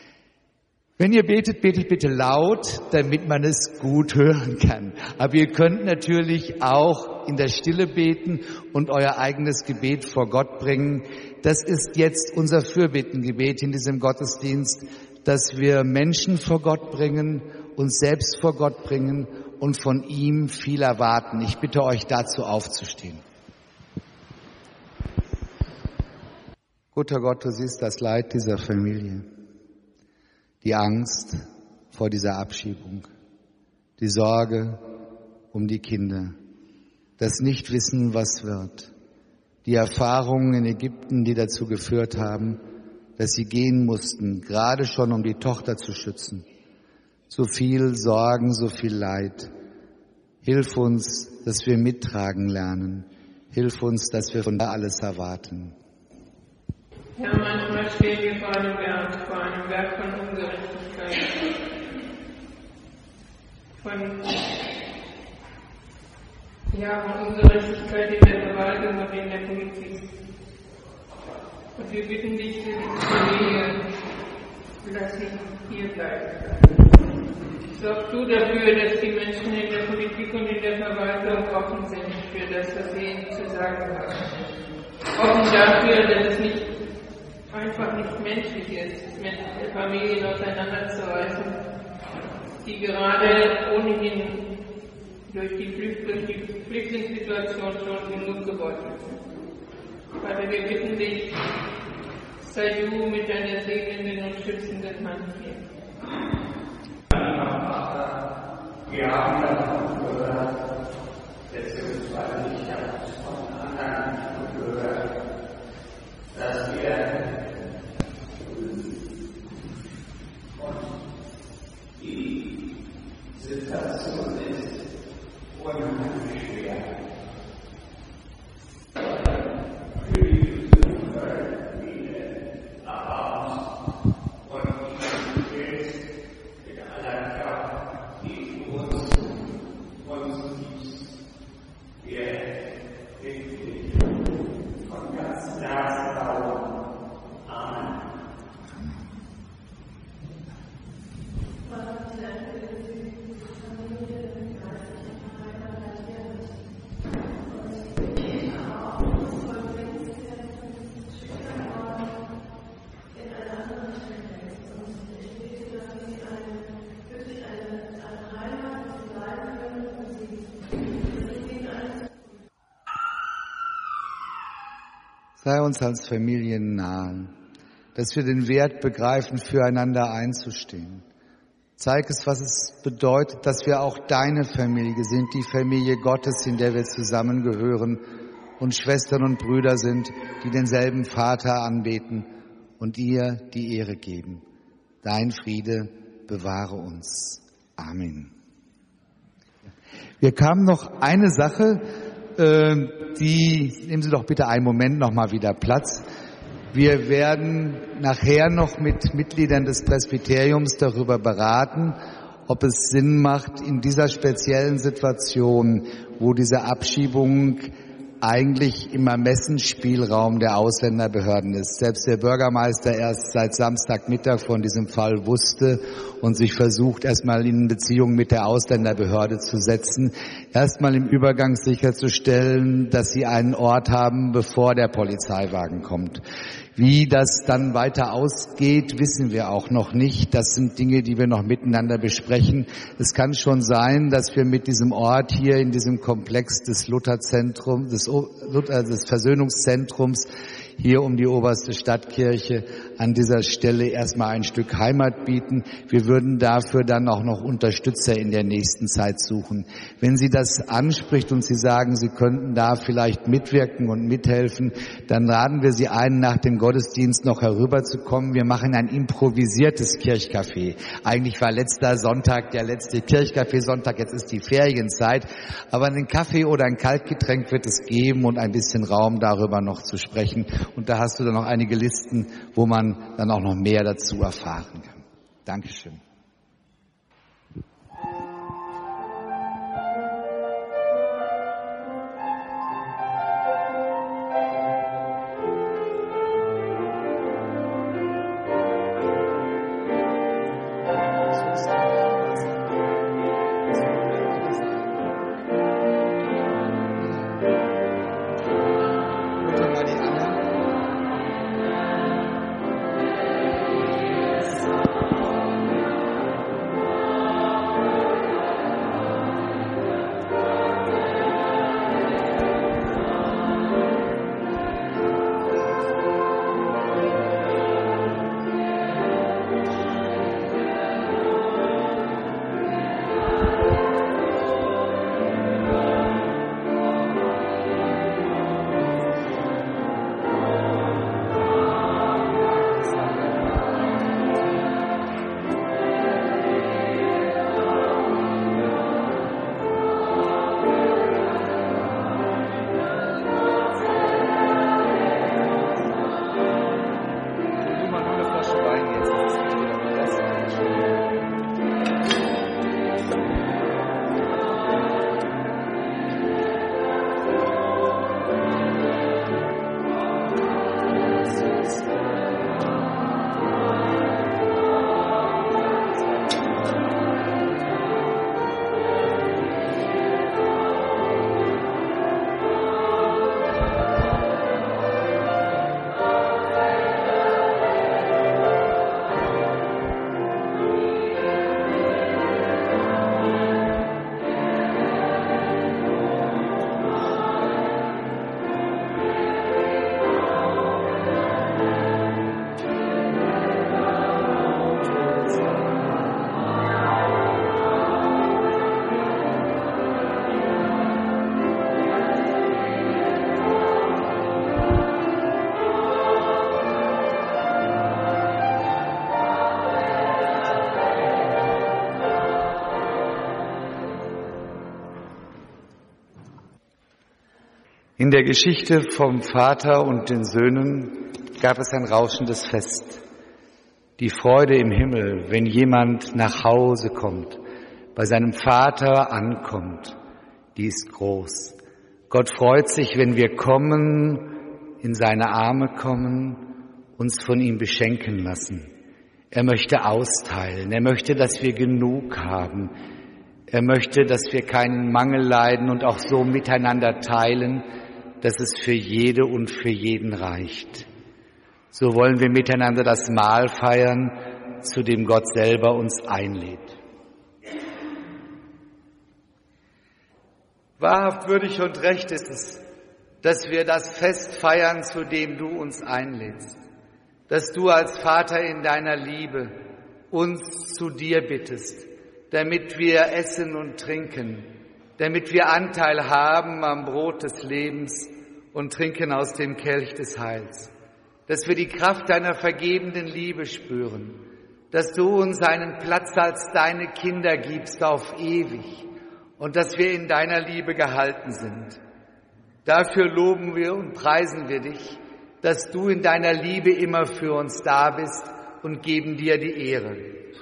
Wenn ihr betet, betet bitte laut, damit man es gut hören kann. Aber ihr könnt natürlich auch in der Stille beten und euer eigenes Gebet vor Gott bringen. Das ist jetzt unser Fürbittengebet in diesem Gottesdienst, dass wir Menschen vor Gott bringen, uns selbst vor Gott bringen und von ihm viel erwarten. Ich bitte euch dazu aufzustehen. Guter Gott, du siehst das Leid dieser Familie. Die Angst vor dieser Abschiebung, die Sorge um die Kinder, das Nichtwissen, was wird, die Erfahrungen in Ägypten, die dazu geführt haben, dass sie gehen mussten, gerade schon um die Tochter zu schützen. So viel Sorgen, so viel Leid. Hilf uns, dass wir mittragen lernen. Hilf uns, dass wir von da alles erwarten. Ja, manchmal stehen wir vor einem Berg von Ungerechtigkeit, von Ungerechtigkeit in der Verwaltung und in der Politik. Und wir bitten dich für die Familie, lass sie hier bleiben. Sorg du dafür, dass die Menschen in der Politik und in der Verwaltung offen sind für das, was sie ihnen zu sagen haben. Offen dafür, dass es nicht einfach nicht menschlich ist, mit Familien auseinanderzureißen, die gerade ohnehin durch die Flüchtlingssituation schon genug gebeutelt sind. Vater, wir bitten dich, sei du mit deiner segnenden und schützenden Hand hier. Wir haben davon gehört, dass wir uns weiter nicht von anderen gehört, dass wir und die Situation ist unheimlich schwer. Für die Besucher viele Abends und die Welt mit aller Kraft, die uns gibst. Wir bitten dich von ganzem Herzen darum. Amen. Sei uns als Familien nahe, dass wir den Wert begreifen, füreinander einzustehen. Zeig es, was es bedeutet, dass wir auch deine Familie sind, die Familie Gottes, in der wir zusammengehören und Schwestern und Brüder sind, die denselben Vater anbeten und ihr die Ehre geben. Dein Friede bewahre uns. Amen. Wir kamen noch eine Sache, nehmen Sie doch bitte einen Moment noch mal wieder Platz. Wir werden nachher noch mit Mitgliedern des Presbyteriums darüber beraten, ob es Sinn macht, in dieser speziellen Situation, wo diese Abschiebung eigentlich im Ermessensspielraum der Ausländerbehörden ist. Selbst der Bürgermeister erst seit Samstagmittag von diesem Fall wusste und sich versucht, erstmal in Beziehung mit der Ausländerbehörde zu setzen, erstmal im Übergang sicherzustellen, dass sie einen Ort haben, bevor der Polizeiwagen kommt. Wie das dann weiter ausgeht, wissen wir auch noch nicht. Das sind Dinge, die wir noch miteinander besprechen. Es kann schon sein, dass wir mit diesem Ort hier in diesem Komplex des Lutherzentrums, des Versöhnungszentrums hier um die oberste Stadtkirche an dieser Stelle erstmal ein Stück Heimat bieten. Wir würden dafür dann auch noch Unterstützer in der nächsten Zeit suchen. Wenn Sie das anspricht und Sie sagen, Sie könnten da vielleicht mitwirken und mithelfen, dann laden wir Sie ein, nach dem Gottesdienst noch herüberzukommen. Wir machen ein improvisiertes Kirchcafé. Eigentlich war letzter Sonntag der letzte Kirchcafé-Sonntag, jetzt ist die Ferienzeit. Aber einen Kaffee oder ein Kaltgetränk wird es geben und ein bisschen Raum darüber noch zu sprechen. Und da hast du dann noch einige Listen, wo man dann auch noch mehr dazu erfahren kann. Dankeschön. In der Geschichte vom Vater und den Söhnen gab es ein rauschendes Fest. Die Freude im Himmel, wenn jemand nach Hause kommt, bei seinem Vater ankommt, die ist groß. Gott freut sich, wenn wir kommen, in seine Arme kommen, uns von ihm beschenken lassen. Er möchte austeilen, er möchte, dass wir genug haben. Er möchte, dass wir keinen Mangel leiden und auch so miteinander teilen, dass es für jede und für jeden reicht. So wollen wir miteinander das Mahl feiern, zu dem Gott selber uns einlädt. Wahrhaft würdig und recht ist es, dass wir das Fest feiern, zu dem du uns einlädst, dass du als Vater in deiner Liebe uns zu dir bittest, damit wir essen und trinken, damit wir Anteil haben am Brot des Lebens und trinken aus dem Kelch des Heils, dass wir die Kraft deiner vergebenden Liebe spüren, dass du uns einen Platz als deine Kinder gibst auf ewig und dass wir in deiner Liebe gehalten sind. Dafür loben wir und preisen wir dich, dass du in deiner Liebe immer für uns da bist und geben dir die Ehre.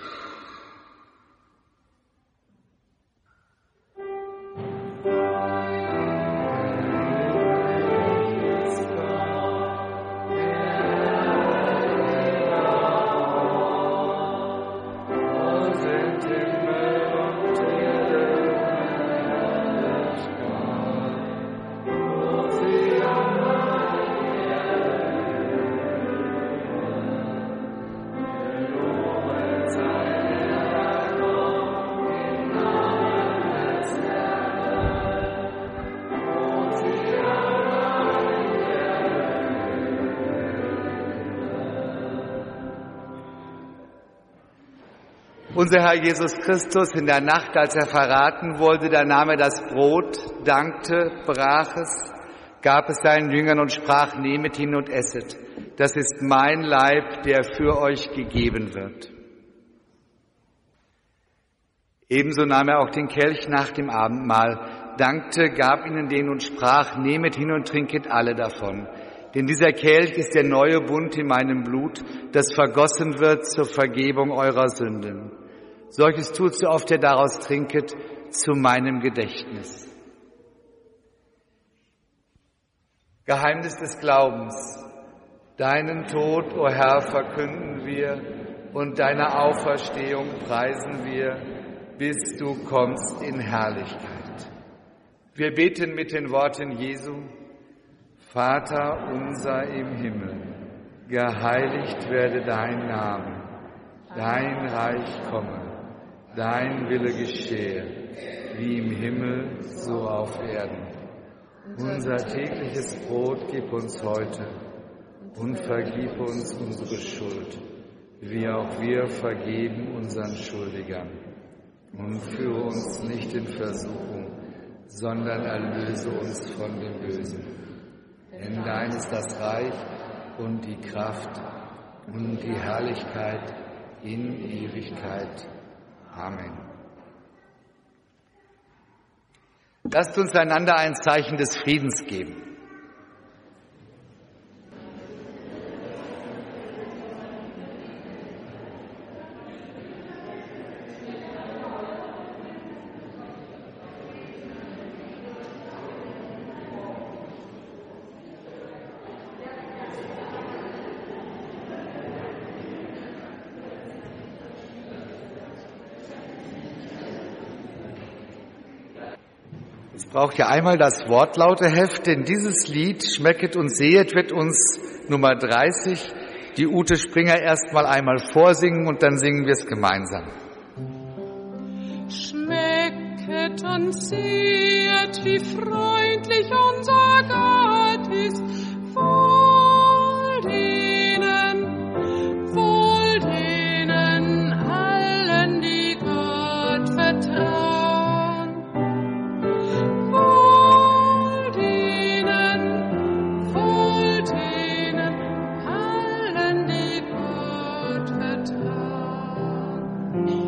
Unser Herr Jesus Christus in der Nacht, als er verraten wurde, da nahm er das Brot, dankte, brach es, gab es seinen Jüngern und sprach, nehmet hin und esset. Das ist mein Leib, der für euch gegeben wird. Ebenso nahm er auch den Kelch nach dem Abendmahl, dankte, gab ihnen den und sprach, nehmet hin und trinket alle davon. Denn dieser Kelch ist der neue Bund in meinem Blut, das vergossen wird zur Vergebung eurer Sünden. Solches tut, so oft ihr daraus trinket, zu meinem Gedächtnis. Geheimnis des Glaubens. Deinen Tod, o Herr, verkünden wir und deine Auferstehung preisen wir, bis du kommst in Herrlichkeit. Wir beten mit den Worten Jesu: Vater unser im Himmel, geheiligt werde dein Name, dein Reich komme, dein Wille geschehe, wie im Himmel, so auf Erden. Unser tägliches Brot gib uns heute und vergib uns unsere Schuld, wie auch wir vergeben unseren Schuldigern. Und führe uns nicht in Versuchung, sondern erlöse uns von dem Bösen. Denn dein ist das Reich und die Kraft und die Herrlichkeit in Ewigkeit. Amen. Lasst uns einander ein Zeichen des Friedens geben. Es braucht ja einmal das wortlaute Heft, denn dieses Lied, Schmecket und sehet, wird uns Nummer 30, die Ute Springer, erst mal einmal vorsingen und dann singen wir es gemeinsam. Schmecket und sehet, wie freundlich unser Gott ist, wohl denen allen, die Gott vertrauen.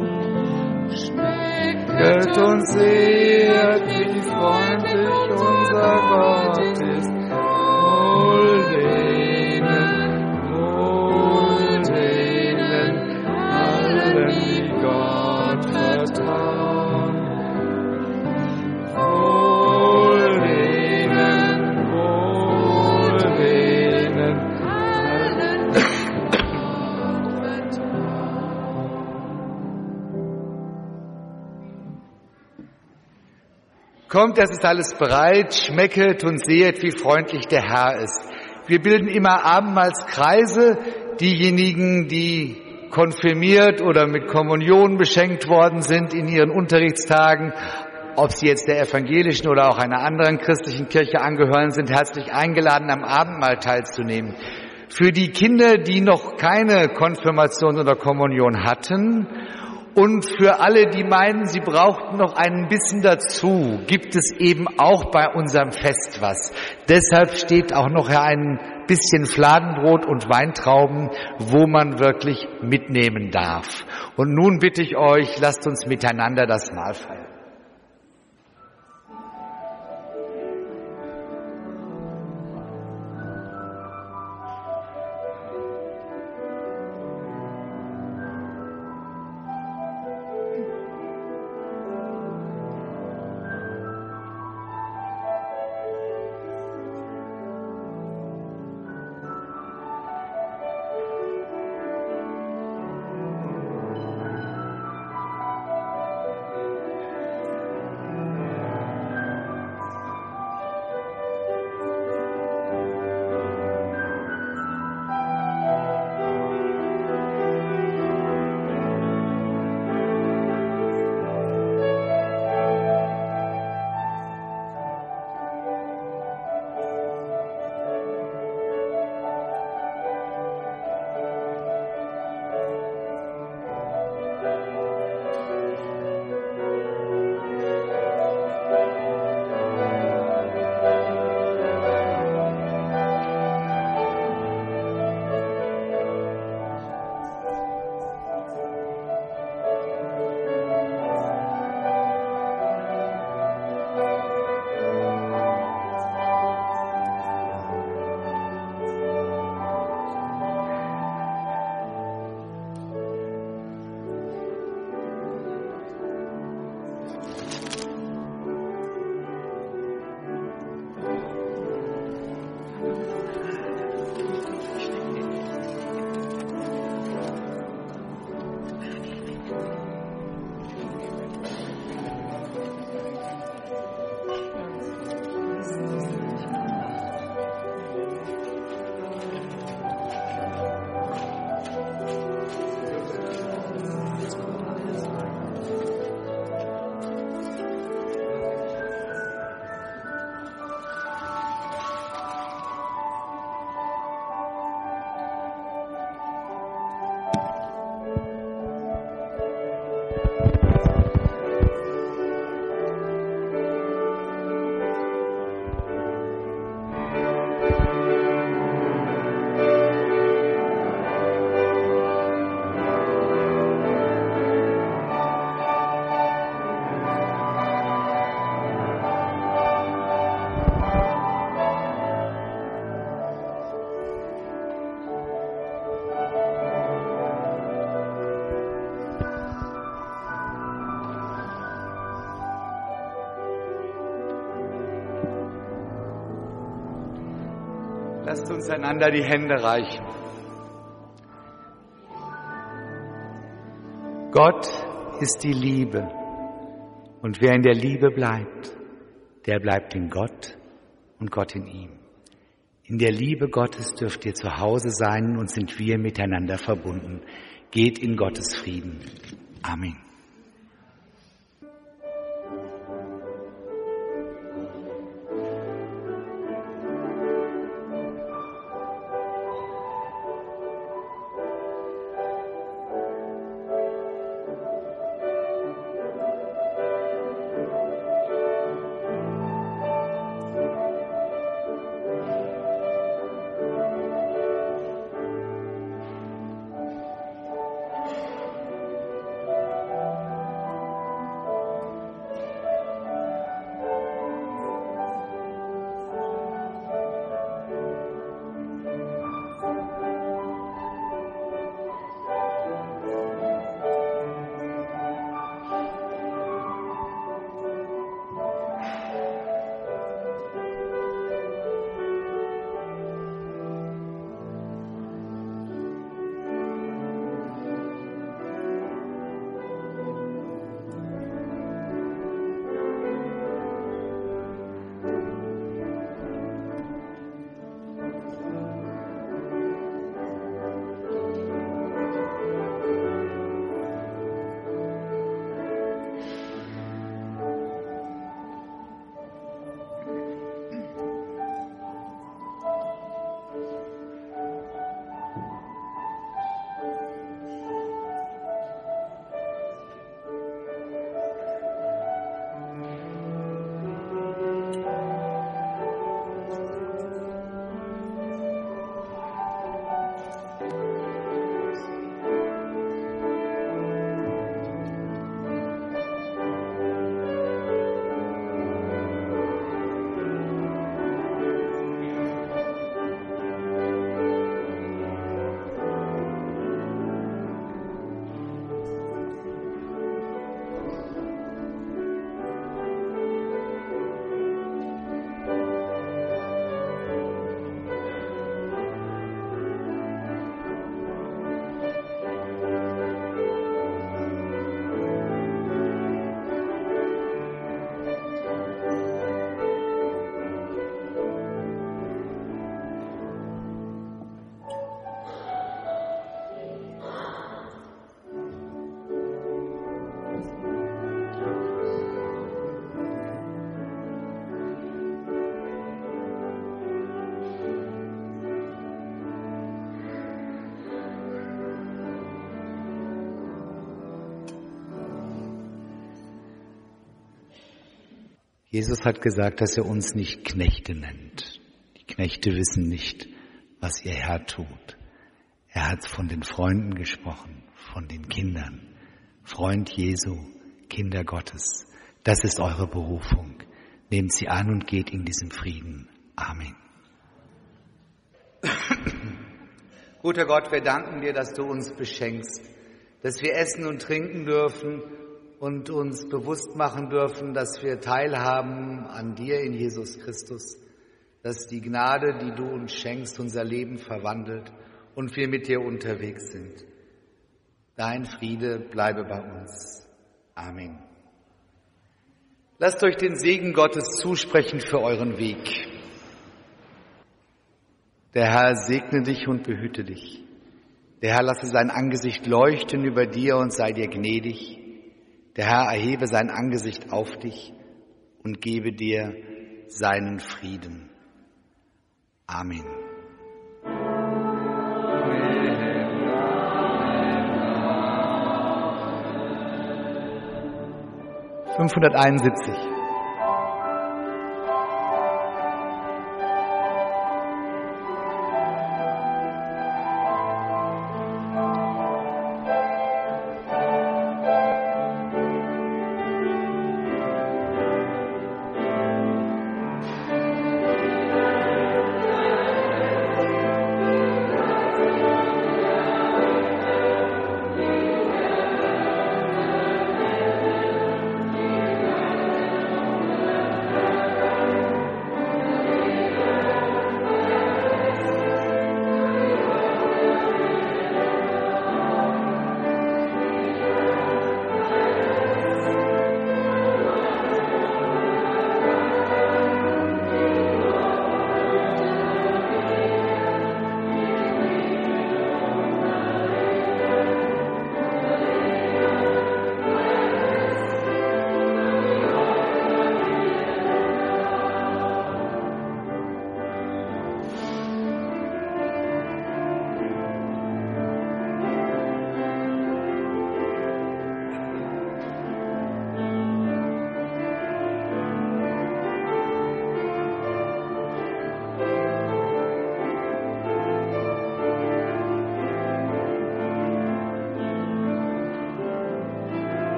Schmecket und sehet, wie freundlich unser unser Gott ist. Wohl denen, allen, die Gott vertrauen. Wohl denen, allen, die Gott vertrauen. Kommt, es ist alles bereit, schmecket und sehet, wie freundlich der Herr ist. Wir bilden immer Abendmahlskreise. Diejenigen, die konfirmiert oder mit Kommunion beschenkt worden sind in ihren Unterrichtstagen, ob sie jetzt der evangelischen oder auch einer anderen christlichen Kirche angehören, sind herzlich eingeladen, am Abendmahl teilzunehmen. Für die Kinder, die noch keine Konfirmation oder Kommunion hatten, und für alle, die meinen, sie brauchten noch ein bisschen dazu, gibt es eben auch bei unserem Fest was. Deshalb steht auch noch ein bisschen Fladenbrot und Weintrauben, wo man wirklich mitnehmen darf. Und nun bitte ich euch, lasst uns miteinander das Mahl feiern. Lasst uns einander die Hände reichen. Gott ist die Liebe. Und wer in der Liebe bleibt, der bleibt in Gott und Gott in ihm. In der Liebe Gottes dürft ihr zu Hause sein und sind wir miteinander verbunden. Geht in Gottes Frieden. Amen. Jesus hat gesagt, dass er uns nicht Knechte nennt. Die Knechte wissen nicht, was ihr Herr tut. Er hat von den Freunden gesprochen, von den Kindern. Freund Jesu, Kinder Gottes. Das ist eure Berufung. Nehmt sie an und geht in diesem Frieden. Amen. Guter Gott, wir danken dir, dass du uns beschenkst, dass wir essen und trinken dürfen und uns bewusst machen dürfen, dass wir teilhaben an dir in Jesus Christus, dass die Gnade, die du uns schenkst, unser Leben verwandelt und wir mit dir unterwegs sind. Dein Friede bleibe bei uns. Amen. Lasst euch den Segen Gottes zusprechen für euren Weg. Der Herr segne dich und behüte dich. Der Herr lasse sein Angesicht leuchten über dir und sei dir gnädig. Der Herr erhebe sein Angesicht auf dich und gebe dir seinen Frieden. Amen. 571.